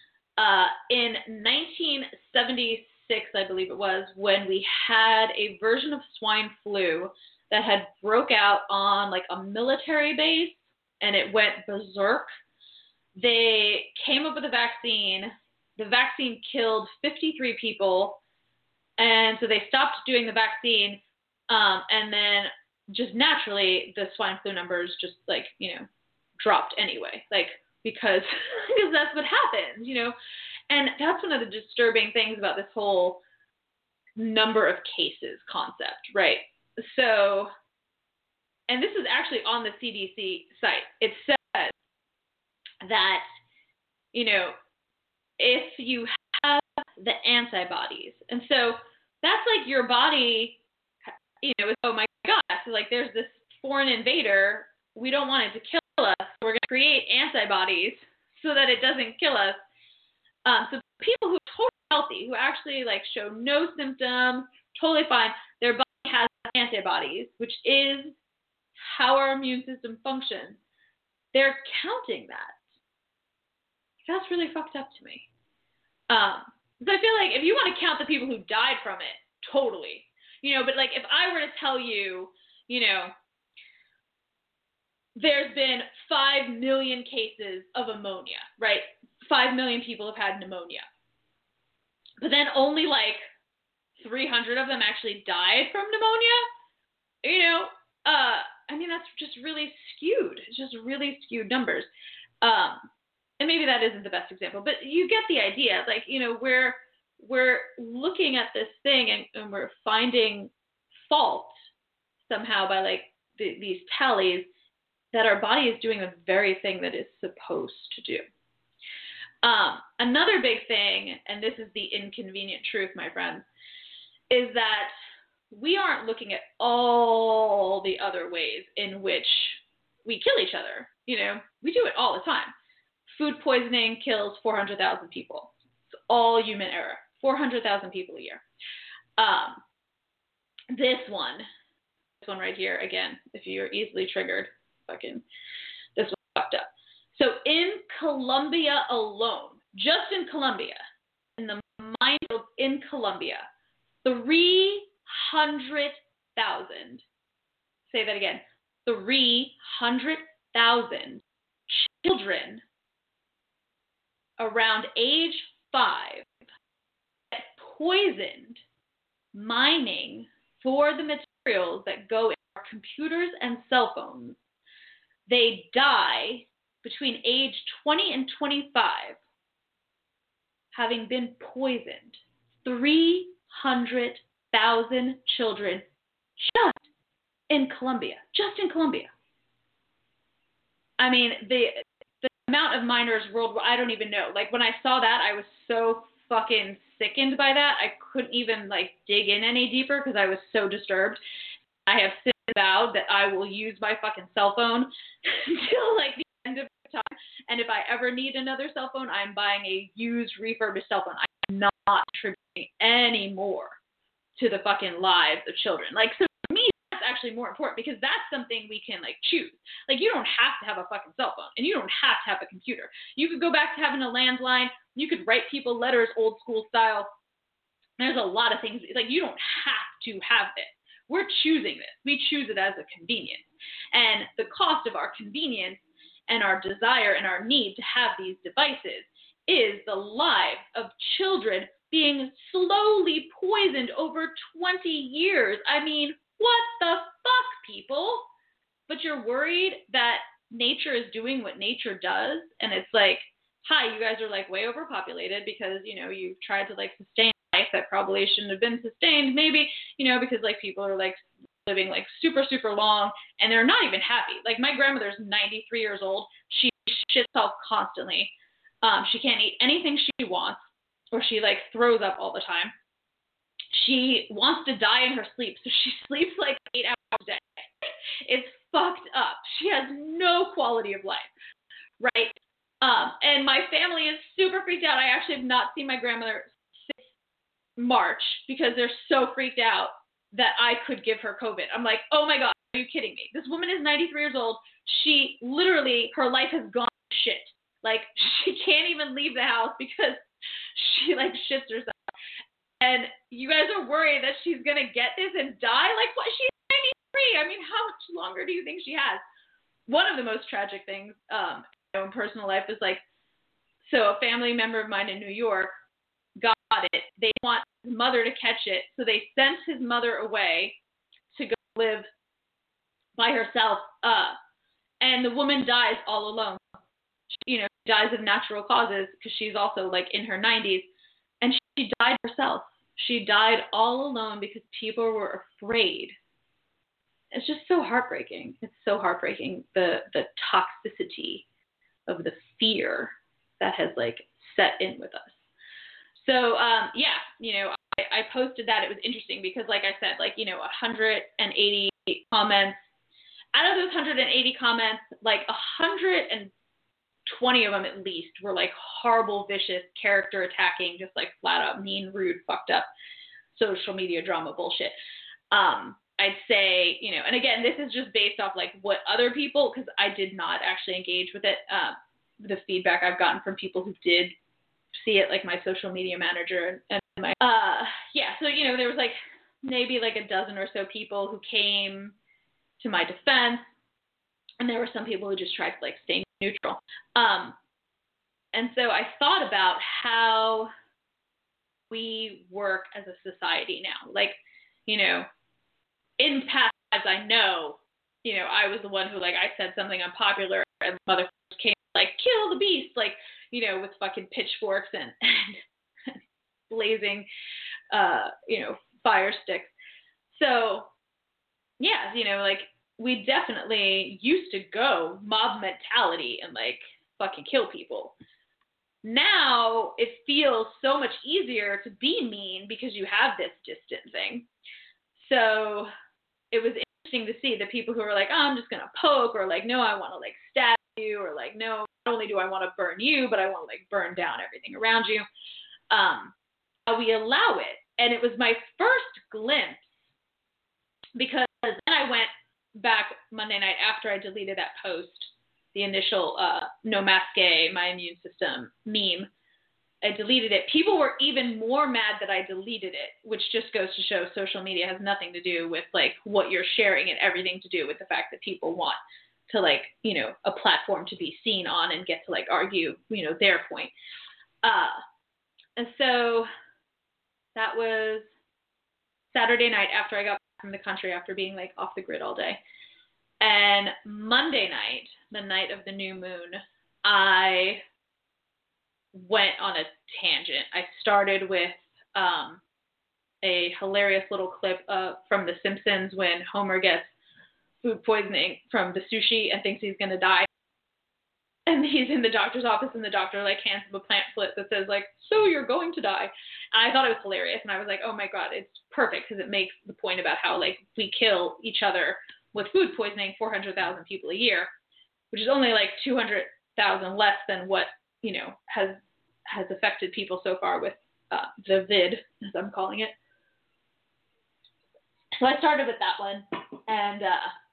in 1976, I believe it was, when we had a version of swine flu that had broke out on like a military base and it went berserk. They came up with a vaccine. The vaccine killed 53 people. And so they stopped doing the vaccine. And then just naturally the swine flu numbers just like, you know, dropped anyway, like, because that's what happens, you know. And that's one of the disturbing things about this whole number of cases concept, right? So, and this is actually on the CDC site. It says that, you know, if you have the antibodies, and so that's like your body, you know, oh my God, so like there's this foreign invader, we don't want it to kill us, so we're going to create antibodies so that it doesn't kill us. So people who are totally healthy, who actually like show no symptoms, totally fine, their body has antibodies, which is how our immune system functions. They're counting that. That's really fucked up to me. So I feel like if you want to count the people who died from it, totally. You know, but like if I were to tell you, you know, there's been 5 million cases of ammonia, right? 5 million people have had pneumonia. But then only like 300 of them actually died from pneumonia. You know, I mean, that's just really skewed. It's just really skewed numbers. And maybe that isn't the best example, but you get the idea. Like, you know, we're looking at this thing and we're finding fault somehow by like these tallies that our body is doing the very thing that it's supposed to do. Another big thing, and this is the inconvenient truth, my friends, is that we aren't looking at all the other ways in which we kill each other. You know, we do it all the time. Food poisoning kills 400,000 people. It's all human error. 400,000 people a year. This one right here, again, if you're easily triggered, this one fucked up. So in Colombia alone, just in Colombia, in the minefields in Colombia, 300,000, say that again, 300,000 children around age 5 get poisoned mining for the materials that go in our computers and cell phones. They die between age 20 and 25 having been poisoned. 300,000 children just in Colombia. Just in Colombia. I mean, the amount of miners worldwide, I don't even know. Like, when I saw that, I was so fucking sickened by that. I couldn't even, like, dig in any deeper because I was so disturbed. I have since vowed that I will use my fucking cell phone until, like, the end of time. And if I ever need another cell phone, I'm buying a used, refurbished cell phone. I'm not contributing any more to the fucking lives of children. Like, so for me, that's actually more important because that's something we can, like, choose. Like, you don't have to have a fucking cell phone, and you don't have to have a computer. You could go back to having a landline. You could write people letters old school style. There's a lot of things. Like, you don't have to have this. We're choosing this. We choose it as a convenience. And the cost of our convenience and our desire and our need to have these devices is the lives of children being slowly poisoned over 20 years. I mean, what the fuck, people? But you're worried that nature is doing what nature does, and it's like, hi, you guys are like way overpopulated because, you know, you've tried to like sustain life that probably shouldn't have been sustained, maybe, you know, because like people are like living like super, super long and they're not even happy. Like my grandmother's 93 years old. She shits herself constantly. She can't eat anything she wants, or she like throws up all the time. She wants to die in her sleep, so she sleeps like 8 hours a day. It's fucked up. She has no quality of life, right? And my family is super freaked out. I actually have not seen my grandmother since March because they're so freaked out that I could give her COVID. I'm like, oh my God, are you kidding me? This woman is 93 years old. She literally, her life has gone to shit. Like, she can't even leave the house because she like shits herself. And you guys are worried that she's going to get this and die? Like, what? She's 93. I mean, how much longer do you think she has? One of the most tragic things in personal life is like, so a family member of mine in New York got it. They want his mother to catch it, so they sent his mother away to go live by herself. And the woman dies all alone. She, dies of natural causes because she's also like in her 90s, and she died herself. She died all alone because people were afraid. It's just so heartbreaking. It's so heartbreaking, the toxicity of the fear that has like set in with us. So I posted that. It was interesting because, like I said, 180 comments. Out of those 180 comments, like 120 of them at least were like horrible, vicious, character attacking, just like flat out mean, rude, fucked up social media drama bullshit. I'd say, and again, this is just based off like what other people, because I did not actually engage with it. The feedback I've gotten from people who did see it, like my social media manager and my, so, there was like maybe like a dozen or so people who came to my defense, and there were some people who just tried to like stay neutral. And so I thought about how we work as a society now. Like, you know, in past lives, I know, you know, I was the one who, like, I said something unpopular and mother came like, kill the beast, like, you know, with fucking pitchforks and blazing, you know, fire sticks. So, yeah, you know, like, we definitely used to go mob mentality and, like, fucking kill people. Now it feels so much easier to be mean because you have this distancing. So it was interesting to see the people who are like, oh, I'm just going to poke, or like, no, I want to like stab you, or like, no, not only do I want to burn you, but I want to like burn down everything around you. We allow it. And it was my first glimpse, because then I went back Monday night after I deleted that post, the initial no mask gay, my immune system meme. I deleted it. People were even more mad that I deleted it, which just goes to show social media has nothing to do with like what you're sharing and everything to do with the fact that people want to like, you know, a platform to be seen on and get to like argue, you know, their point. And so that was Saturday night after I got back from the country after being like off the grid all day. And Monday night, the night of the new moon, I went on a tangent. I started with a hilarious little clip from The Simpsons when Homer gets food poisoning from the sushi and thinks he's going to die. And he's in the doctor's office, and the doctor like hands him a pamphlet that says like, so you're going to die. And I thought it was hilarious. And I was like, oh my God, it's perfect, because it makes the point about how like we kill each other with food poisoning, 400,000 people a year, which is only like 200,000 less than what, you know, has affected people so far with the vid, as I'm calling it. So I started with that one, and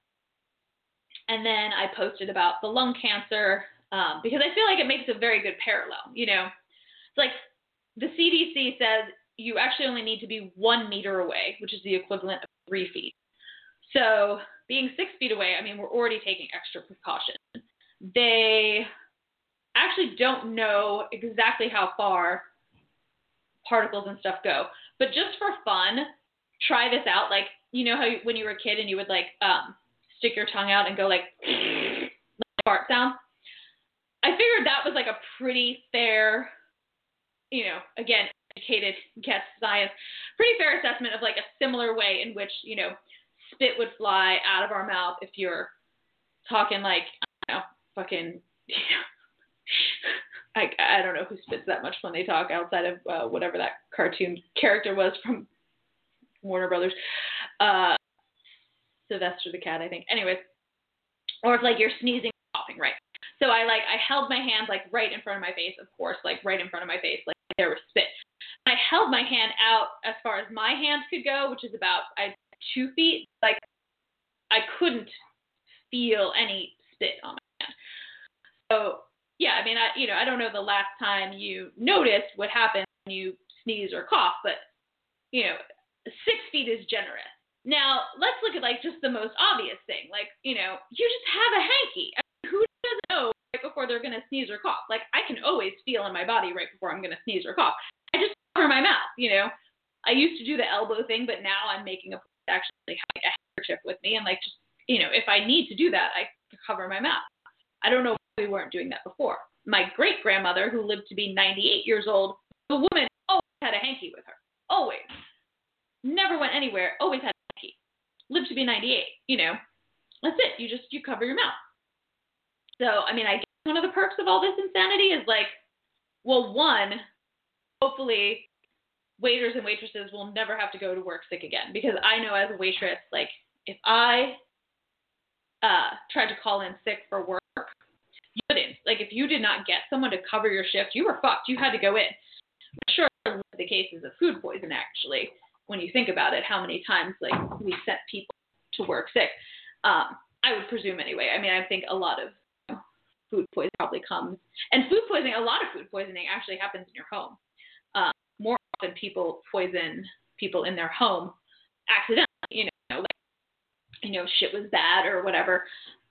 then I posted about the lung cancer, because I feel like it makes a very good parallel. You know, it's like the CDC says you actually only need to be 1 meter away, which is the equivalent of 3 feet. So being 6 feet away, I mean, we're already taking extra precaution. They actually don't know exactly how far particles and stuff go, but just for fun, try this out. Like, you know how when you were a kid and you would like stick your tongue out and go like fart sound? I figured that was like a pretty fair, you know, again, educated guess science, pretty fair assessment of like a similar way in which, you know, spit would fly out of our mouth if you're talking like, I don't know, fucking, you know, I don't know who spits that much when they talk outside of whatever that cartoon character was from Warner Brothers. Sylvester the Cat, I think. Anyways, or if like you're sneezing or coughing, right? So I held my hand like right in front of my face, of course, like right in front of my face, like there was spit. I held my hand out as far as my hand could go, which is about 2 feet. Like I couldn't feel any spit on my hand. So yeah, I mean, I don't know the last time you noticed what happens when you sneeze or cough, but you know, 6 feet is generous. Now, let's look at, like, just the most obvious thing. Like, you know, you just have a hanky. I mean, who doesn't know right before they're going to sneeze or cough? Like, I can always feel in my body right before I'm going to sneeze or cough. I just cover my mouth, you know. I used to do the elbow thing, but now I'm making a point to actually have a handkerchief with me. And, like, just, you know, if I need to do that, I cover my mouth. I don't know why we weren't doing that before. My great-grandmother, who lived to be 98 years old, the woman always had a hanky with her. Always. Never went anywhere. Always had lived to be 98, you know, that's it. You cover your mouth. So, I mean, I guess one of the perks of all this insanity is like, well, one, hopefully waiters and waitresses will never have to go to work sick again, because I know as a waitress, like if I tried to call in sick for work, you couldn't. Like if you did not get someone to cover your shift, you were fucked. You had to go in. I'm sure the cases of food poisoning actually, when you think about it, how many times like we sent people to work sick. I would presume anyway. I mean, I think a lot of food poisoning probably comes, and food poisoning, a lot of food poisoning actually happens in your home. More often people poison people in their home accidentally, you know, like, you know, shit was bad or whatever.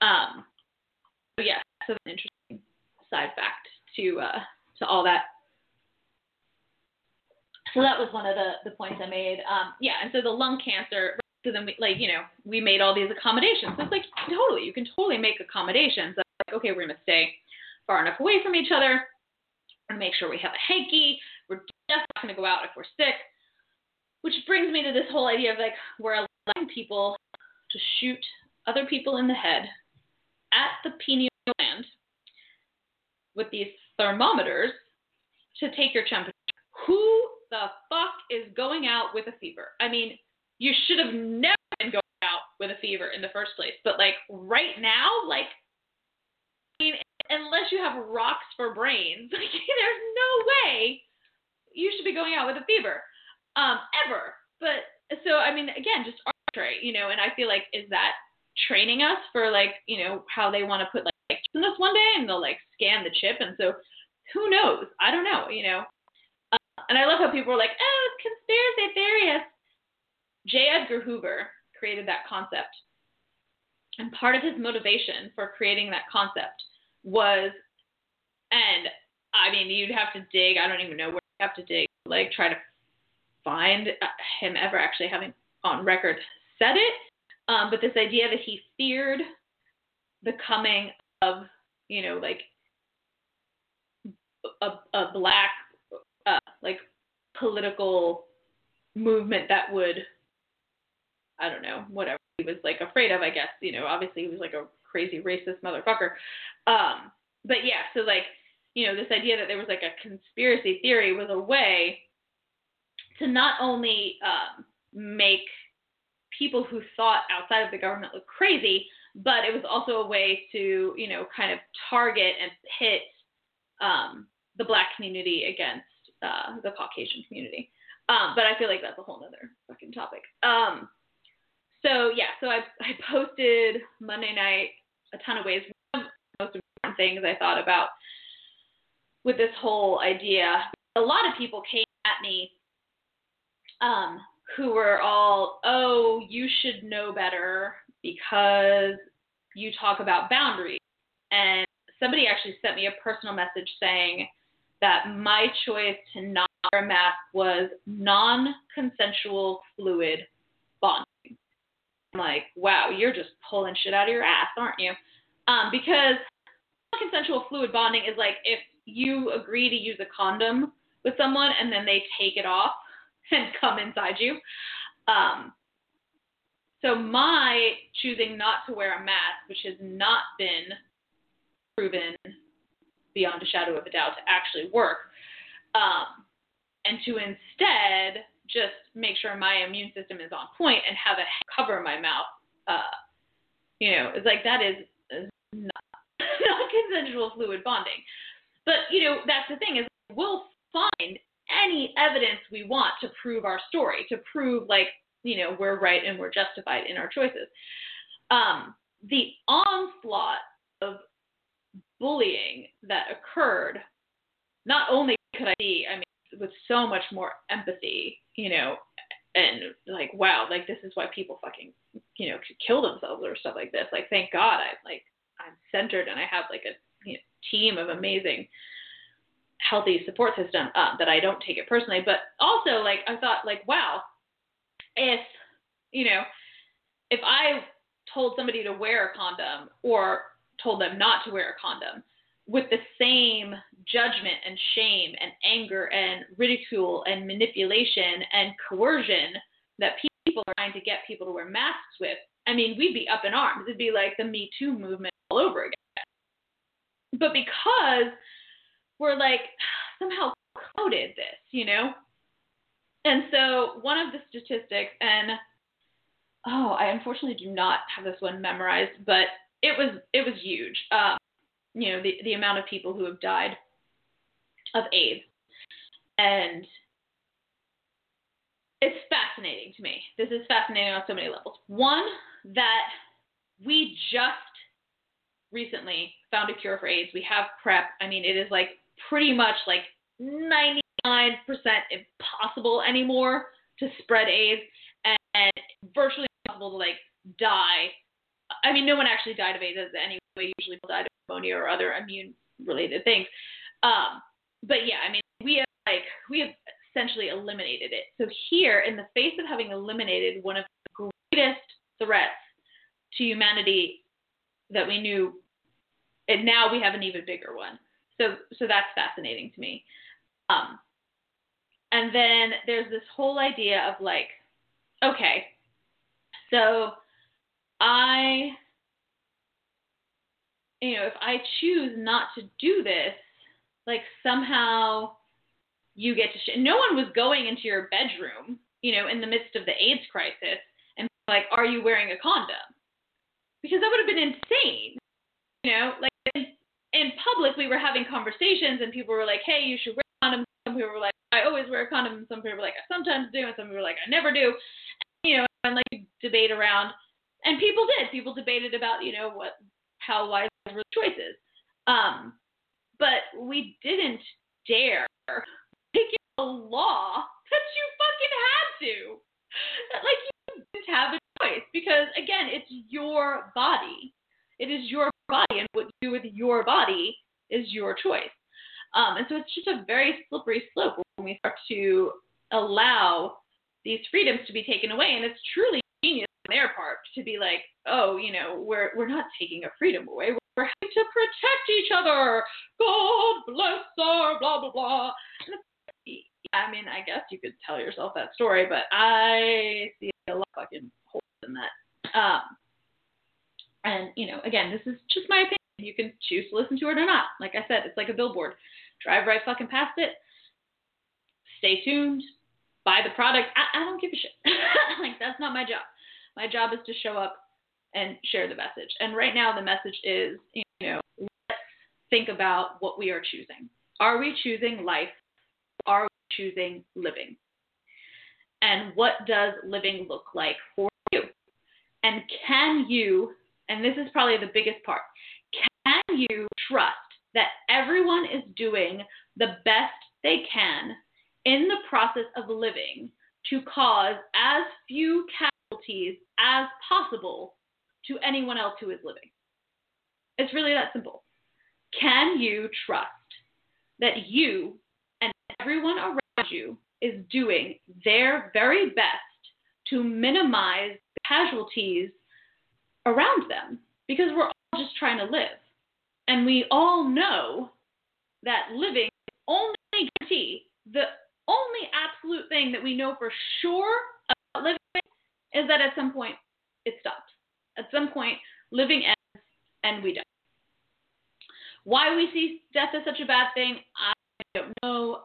So yeah, that's an interesting side fact to all that. So that was one of the points I made. And so the lung cancer, so then we made all these accommodations. So it's like, totally, you can totally make accommodations. Like, okay, we're going to stay far enough away from each other. We're going to make sure we have a hanky. We're just not going to go out if we're sick. Which brings me to this whole idea of, like, we're allowing people to shoot other people in the head at the pineal gland with these thermometers to take your temperature. Who the fuck is going out with a fever? I mean, you should have never been going out with a fever in the first place. But, like, right now, like, I mean, unless you have rocks for brains, like, there's no way you should be going out with a fever, ever. But, so, I mean, again, just arbitrary, and I feel like, is that training us for, like, how they want to put, like, chips in this one day, and they'll, like, scan the chip, and so, who knows? I don't know, and I love how people are like, oh, it's conspiracy theorists. J. Edgar Hoover created that concept. And part of his motivation for creating that concept was, and I mean, you'd have to dig, I don't even know where you have to dig, like try to find him ever actually having on record said it. But this idea that he feared the coming of, like a black, like political movement that would, I don't know, whatever he was like afraid of, I guess, obviously he was like a crazy racist motherfucker. But yeah, so like, this idea that there was like a conspiracy theory was a way to not only make people who thought outside of the government look crazy, but it was also a way to, kind of target and pit the black community against the Caucasian community. But I feel like that's a whole nother fucking topic. So I posted Monday night a ton of ways. One of the most important things I thought about with this whole idea, a lot of people came at me who were all, oh, you should know better because you talk about boundaries. And somebody actually sent me a personal message saying that my choice to not wear a mask was non-consensual fluid bonding. I'm like, wow, you're just pulling shit out of your ass, aren't you? Because non-consensual fluid bonding is like if you agree to use a condom with someone and then they take it off and come inside you. So my choosing not to wear a mask, which has not been proven beyond a shadow of a doubt to actually work, and to instead just make sure my immune system is on point and have a cover my mouth, it's like that is not consensual fluid bonding. But, that's the thing is we'll find any evidence we want to prove our story, to prove like, we're right and we're justified in our choices. The onslaught of bullying that occurred, not only could I see, with so much more empathy, and like, wow, like this is why people fucking, could kill themselves or stuff like this. Like, thank God I'm centered and I have like a team of amazing, healthy support system that I don't take it personally. But also, like, I thought, like, wow, if I told somebody to wear a condom or told them not to wear a condom with the same judgment and shame and anger and ridicule and manipulation and coercion that people are trying to get people to wear masks with, we'd be up in arms. It'd be like the Me Too movement all over again. But because we're like somehow coded this, And so one of the statistics, and I unfortunately do not have this one memorized, but it was huge. The amount of people who have died of AIDS. And it's fascinating to me. This is fascinating on so many levels. One, that we just recently found a cure for AIDS. We have PrEP. It is like pretty much like 99% impossible anymore to spread AIDS and virtually impossible to like die. No one actually died of AIDS anyway. Usually people died of pneumonia or other immune related things. But yeah, we have essentially eliminated it. So here, in the face of having eliminated one of the greatest threats to humanity that we knew, and now we have an even bigger one. So that's fascinating to me. And then there's this whole idea of like, okay, so if I choose not to do this, like somehow you get to no one was going into your bedroom, in the midst of the AIDS crisis and like, are you wearing a condom? Because that would have been insane. Like in public, we were having conversations and people were like, hey, you should wear a condom. Some people were like, I always wear a condom. Some people were like, I sometimes do. And some people were like, I never do. And like debate around. And people did. People debated about, how wise were the choices. But we didn't dare make it a law that you fucking had to. Like, you didn't have a choice because, again, it's your body. It is your body, and what you do with your body is your choice. And so it's just a very slippery slope when we start to allow these freedoms to be taken away. And it's truly genius on their part to be like, oh, we're not taking a freedom away. We're having to protect each other. God bless our blah, blah, blah. I mean, I guess you could tell yourself that story, but I see a lot of fucking holes in that. And, again, this is just my opinion. You can choose to listen to it or not. Like I said, it's like a billboard. Drive right fucking past it. Stay tuned. Buy the product. I don't give a shit. Like, that's not my job. My job is to show up and share the message. And right now the message is, let's think about what we are choosing. Are we choosing life? Are we choosing living? And what does living look like for you? And can you, and this is probably the biggest part, can you trust that everyone is doing the best they can in the process of living to cause as few casualties as possible to anyone else who is living? It's really that simple. Can you trust that you and everyone around you is doing their very best to minimize the casualties around them? Because we're all just trying to live. And we all know that living is only guarantee. The only absolute thing that we know for sure about living is that at some point it stops. At some point, living ends and we die. Why we see death as such a bad thing, I don't know.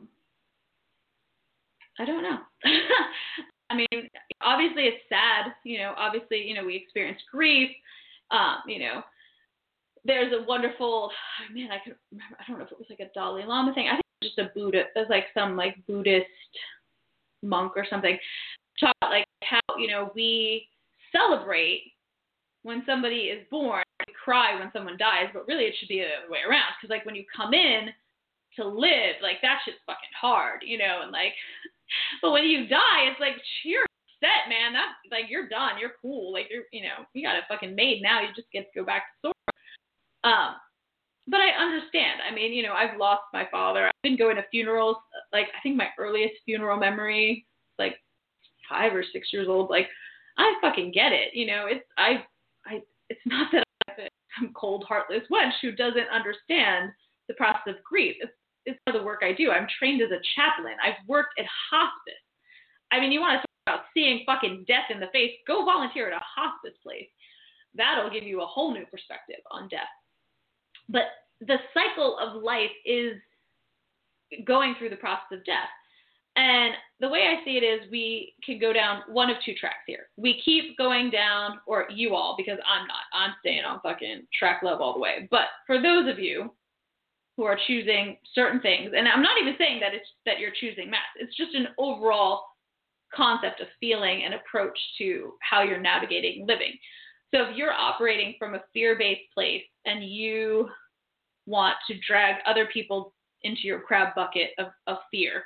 I don't know. I mean, obviously it's sad. Obviously, we experience grief. There's a wonderful, I can remember, I don't know if it was like a Dalai Lama thing. I think it was just a Buddha. It was like some like Buddhist monk or something. Talk about like how, we celebrate when somebody is born, we cry when someone dies, but really it should be the other way around. Because like when you come in to live, like that shit's fucking hard, and like, but when you die, it's like you're set, man. That's like you're done, you're cool, like you're, you got it fucking made now. You just get to go back to source. But I understand. I mean, I've lost my father. I've been going to funerals. Like I think my earliest funeral memory, like 5 or 6 years old. Like I fucking get it. It's not that I'm some cold, heartless wench who doesn't understand the process of grief. It's part of the work I do. I'm trained as a chaplain. I've worked at hospice. I mean, you want to talk about seeing fucking death in the face? Go volunteer at a hospice place. That'll give you a whole new perspective on death. But the cycle of life is going through the process of death. And the way I see it is we can go down one of two tracks here. We keep going down, or you all, because I'm not. I'm staying on fucking track love all the way. But for those of you who are choosing certain things, and I'm not even saying that you're choosing math. It's just an overall concept of feeling and approach to how you're navigating living. So if you're operating from a fear-based place and you want to drag other people into your crab bucket of fear,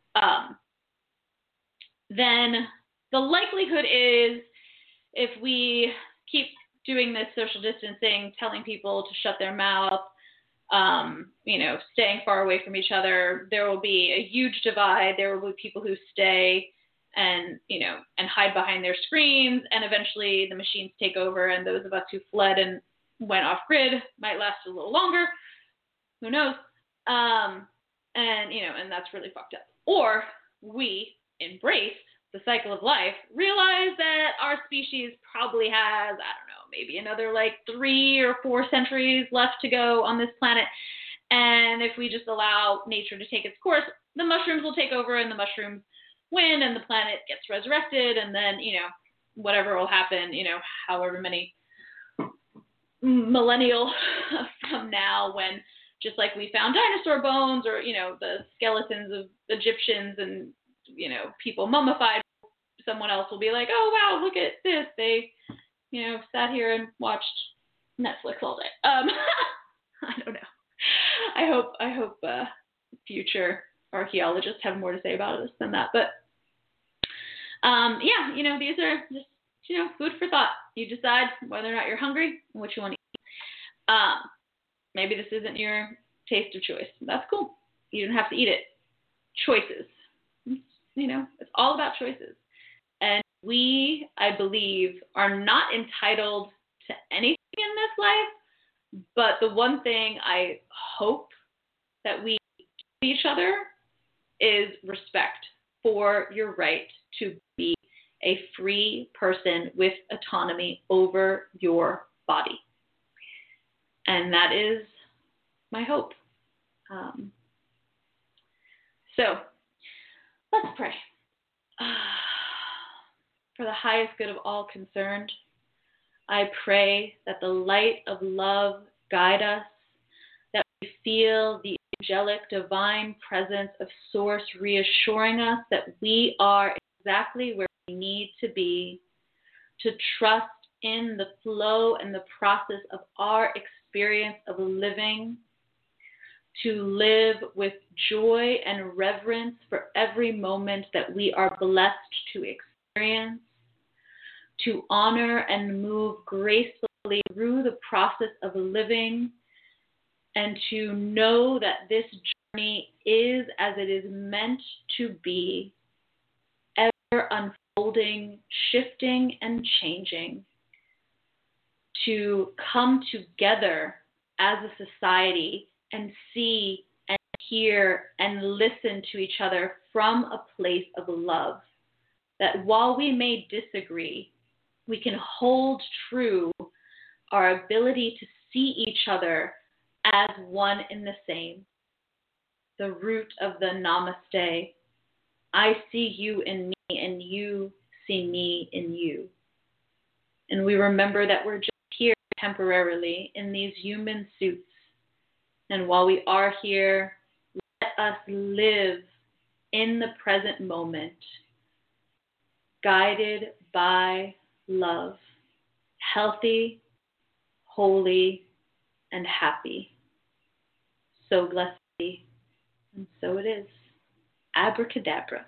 then the likelihood is if we keep doing this social distancing, telling people to shut their mouth, staying far away from each other. There will be a huge divide. There will be people who stay and hide behind their screens, and eventually the machines take over, and those of us who fled and went off grid might last a little longer. Who knows? And that's really fucked up. Or we embrace the cycle of life, realize that our species probably has, maybe another 3 or 4 centuries left to go on this planet. And if we just allow nature to take its course, the mushrooms will take over and the mushrooms win and the planet gets resurrected. And then, whatever will happen, however many millennial from now, when just like we found dinosaur bones or, the skeletons of Egyptians and, people mummified, someone else will be like, oh, wow, look at this. They, sat here and watched Netflix all day. I don't know. I hope future archaeologists have more to say about this than that. But, these are just, food for thought. You decide whether or not you're hungry and what you want to eat. Maybe this isn't your taste of choice. That's cool. You don't have to eat it. Choices. It's all about choices. And we, I believe, are not entitled to anything in this life, but the one thing I hope that we give each other is respect for your right to be a free person with autonomy over your body. And that is my hope. So let's pray. For the highest good of all concerned, I pray that the light of love guide us, that we feel the angelic divine presence of Source reassuring us that we are exactly where we need to be, to trust in the flow and the process of our experience of living, to live with joy and reverence for every moment that we are blessed to experience, to honor and move gracefully through the process of living, and to know that this journey is as it is meant to be, ever unfolding, shifting, and changing, to come together as a society and see and hear and listen to each other from a place of love. That while we may disagree, we can hold true our ability to see each other as one in the same. The root of the Namaste. I see you in me and you see me in you. And we remember that we're just here temporarily in these human suits. And while we are here, let us live in the present moment, guided by love, healthy, holy, and happy. So blessed be, and so it is. Abracadabra.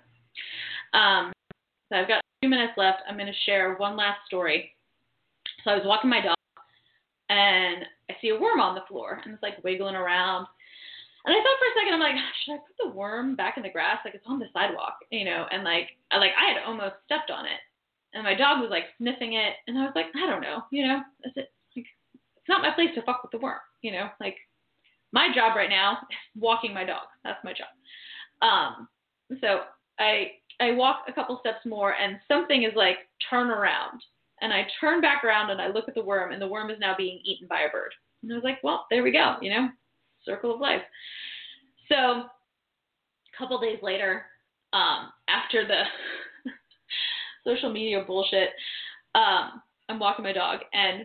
So I've got a few minutes left. I'm going to share one last story. So I was walking my dog, and I see a worm on the floor, and it's like wiggling around. And I thought for a second, I'm like, should I put the worm back in the grass? Like, it's on the sidewalk, and I had almost stepped on it. And my dog was like sniffing it, and I was like, I don't know, it's not my place to fuck with the worm, my job right now is walking my dog. That's my job. So I walk a couple steps more, and something is like, turn around. And I turn back around, and I look at the worm, and the worm is now being eaten by a bird. And I was like, well, there we go, circle of life. So a couple days later, after the social media bullshit, I'm walking my dog, and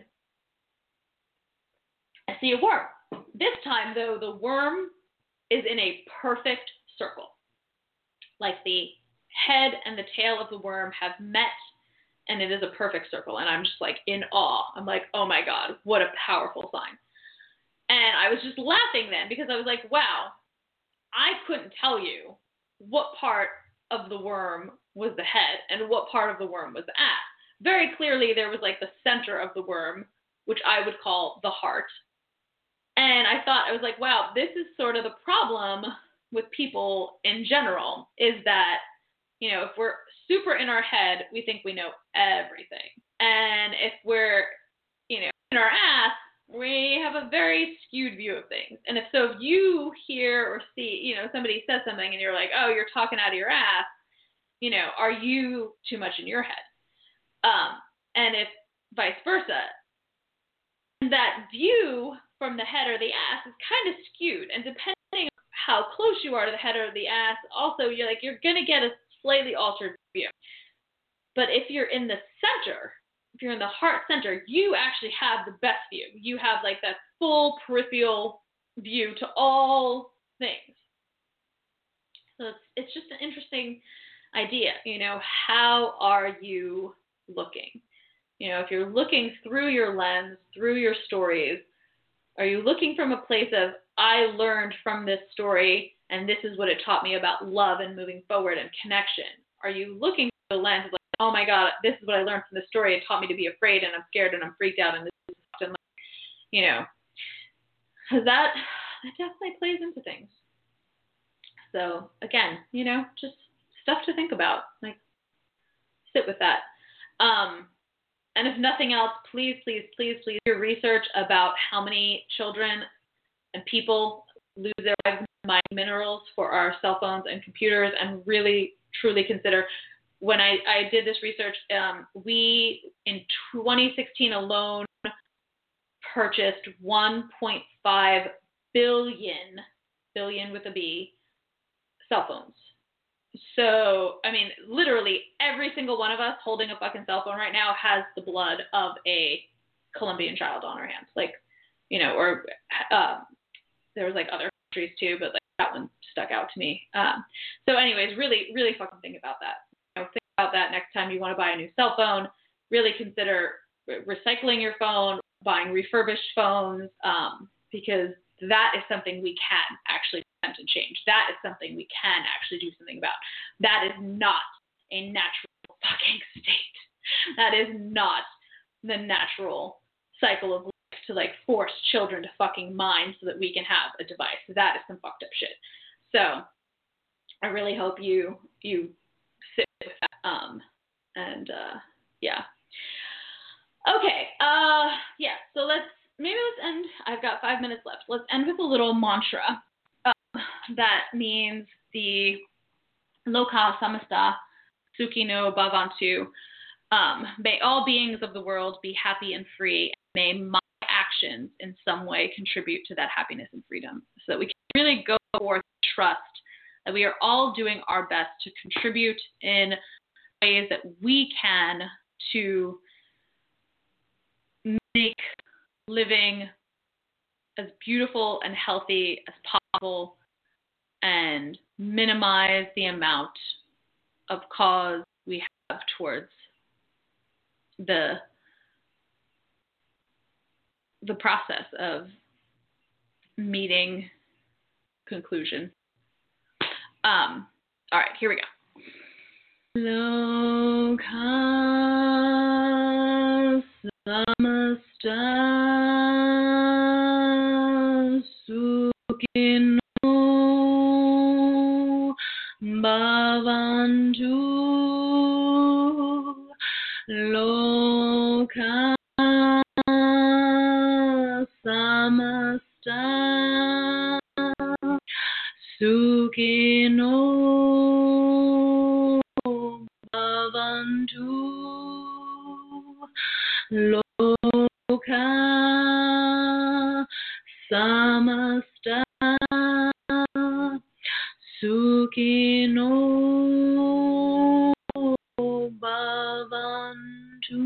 I see a worm. This time, though, the worm is in a perfect circle. Like the head and the tail of the worm have met, and it is a perfect circle. And I'm just like in awe. I'm like, oh my God, what a powerful sign. And I was just laughing then because I was like, wow, I couldn't tell you what part of the worm was the head and what part of the worm was the ass. Very clearly there was like the center of the worm, which I would call the heart. And I was like, wow, this is sort of the problem with people in general, is that, if we're super in our head, we think we know everything. And if we're, in our ass, we have a very skewed view of things. And if you hear or see, somebody says something and you're like, oh, you're talking out of your ass, are you too much in your head? And if vice versa, that view from the head or the ass is kind of skewed. And depending on how close you are to the head or the ass, also you're going to get a slightly altered view. But if you're in the center, if you're in the heart center, you actually have the best view. You have like that full peripheral view to all things. So it's just an interesting idea. How are you looking? If you're looking through your lens, through your stories, are you looking from a place of, I learned from this story and this is what it taught me about love and moving forward and connection? Are you looking through the lens of like, oh my God, this is what I learned from this story. It taught me to be afraid and I'm scared and I'm freaked out and this is and because that definitely plays into things. So again, just stuff to think about. Like, sit with that. And if nothing else, please do your research about how many children and people lose their lives mining minerals for our cell phones and computers, and really, truly consider. When I did this research, we, in 2016 alone, purchased 1.5 billion with a B, cell phones. So, I mean, literally every single one of us holding a fucking cell phone right now has the blood of a Colombian child on our hands. Like, or there was like other countries too, but like that one stuck out to me. So anyways, really, really fucking think about that. Think about that next time you want to buy a new cell phone. Really consider recycling your phone, buying refurbished phones, because that is something we can actually attempt and change. That is something we can actually do something about. That is not a natural fucking state. That is not the natural cycle of life to like force children to fucking mine so that we can have a device. That is some fucked up shit. So I really hope you sit with that. Yeah. Okay. Yeah. So let's end. I've got 5 minutes left. Let's end with a little mantra. That means the Loka Samasta Sukhi no Bhavantu. May all beings of the world be happy and free. May my actions in some way contribute to that happiness and freedom, so that we can really go forth and trust that we are all doing our best to contribute in ways that we can to make living as beautiful and healthy as possible and minimize the amount of cause we have towards the process of meeting conclusion. All right, here we go. Loka samasta sukhino bhavantu. Loka samasta sukhino bhavantu. Loka samasta sukhino bhavantu.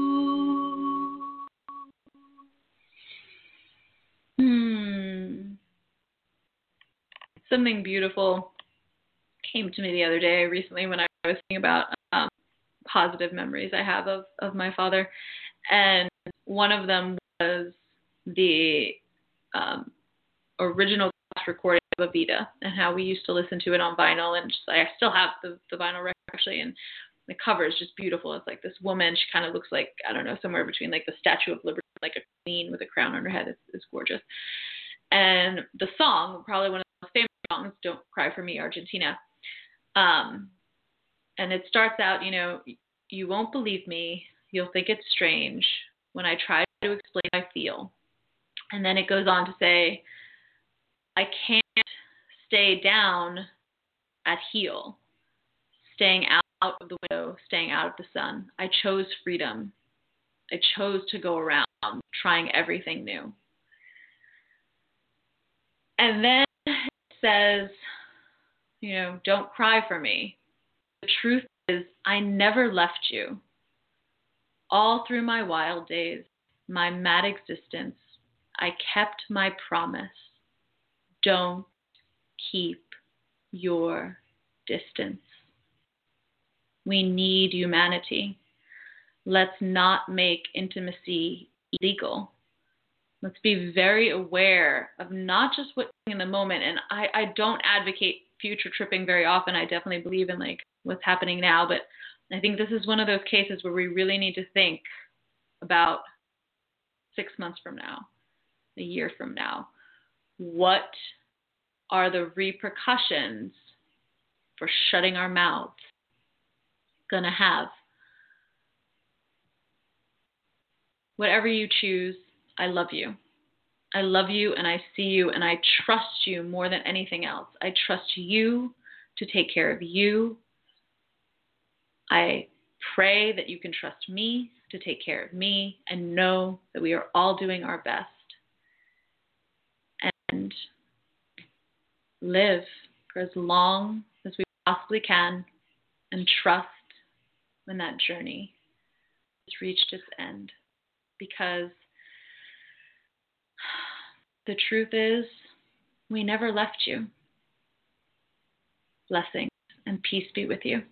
Something beautiful came to me the other day recently when I was thinking about positive memories I have of my father. And one of them was the original recording of Evita and how we used to listen to it on vinyl. And I still have the vinyl record actually, and the cover is just beautiful. It's like this woman. She kind of looks like, I don't know, somewhere between like the Statue of Liberty, like a queen with a crown on her head. It's gorgeous. And the song, probably one of the most famous songs, Don't Cry for Me, Argentina. And it starts out, you won't believe me. You'll think it's strange when I try to explain how I feel. And then it goes on to say, I can't stay down at heel, staying out of the window, staying out of the sun. I chose freedom. I chose to go around trying everything new. And then it says, don't cry for me. The truth is, I never left you. All through my wild days, my mad existence, I kept my promise. Don't keep your distance. We need humanity. Let's not make intimacy illegal. Let's be very aware of not just what's in the moment. And I don't advocate future tripping very often. I definitely believe in what's happening now. But I think this is one of those cases where we really need to think about 6 months from now, a year from now. What are the repercussions for shutting our mouths going to have? Whatever you choose, I love you. I love you and I see you and I trust you more than anything else. I trust you to take care of you. I pray that you can trust me to take care of me and know that we are all doing our best. And live for as long as we possibly can and trust when that journey has reached its end. Because the truth is, we never left you. Blessings and peace be with you.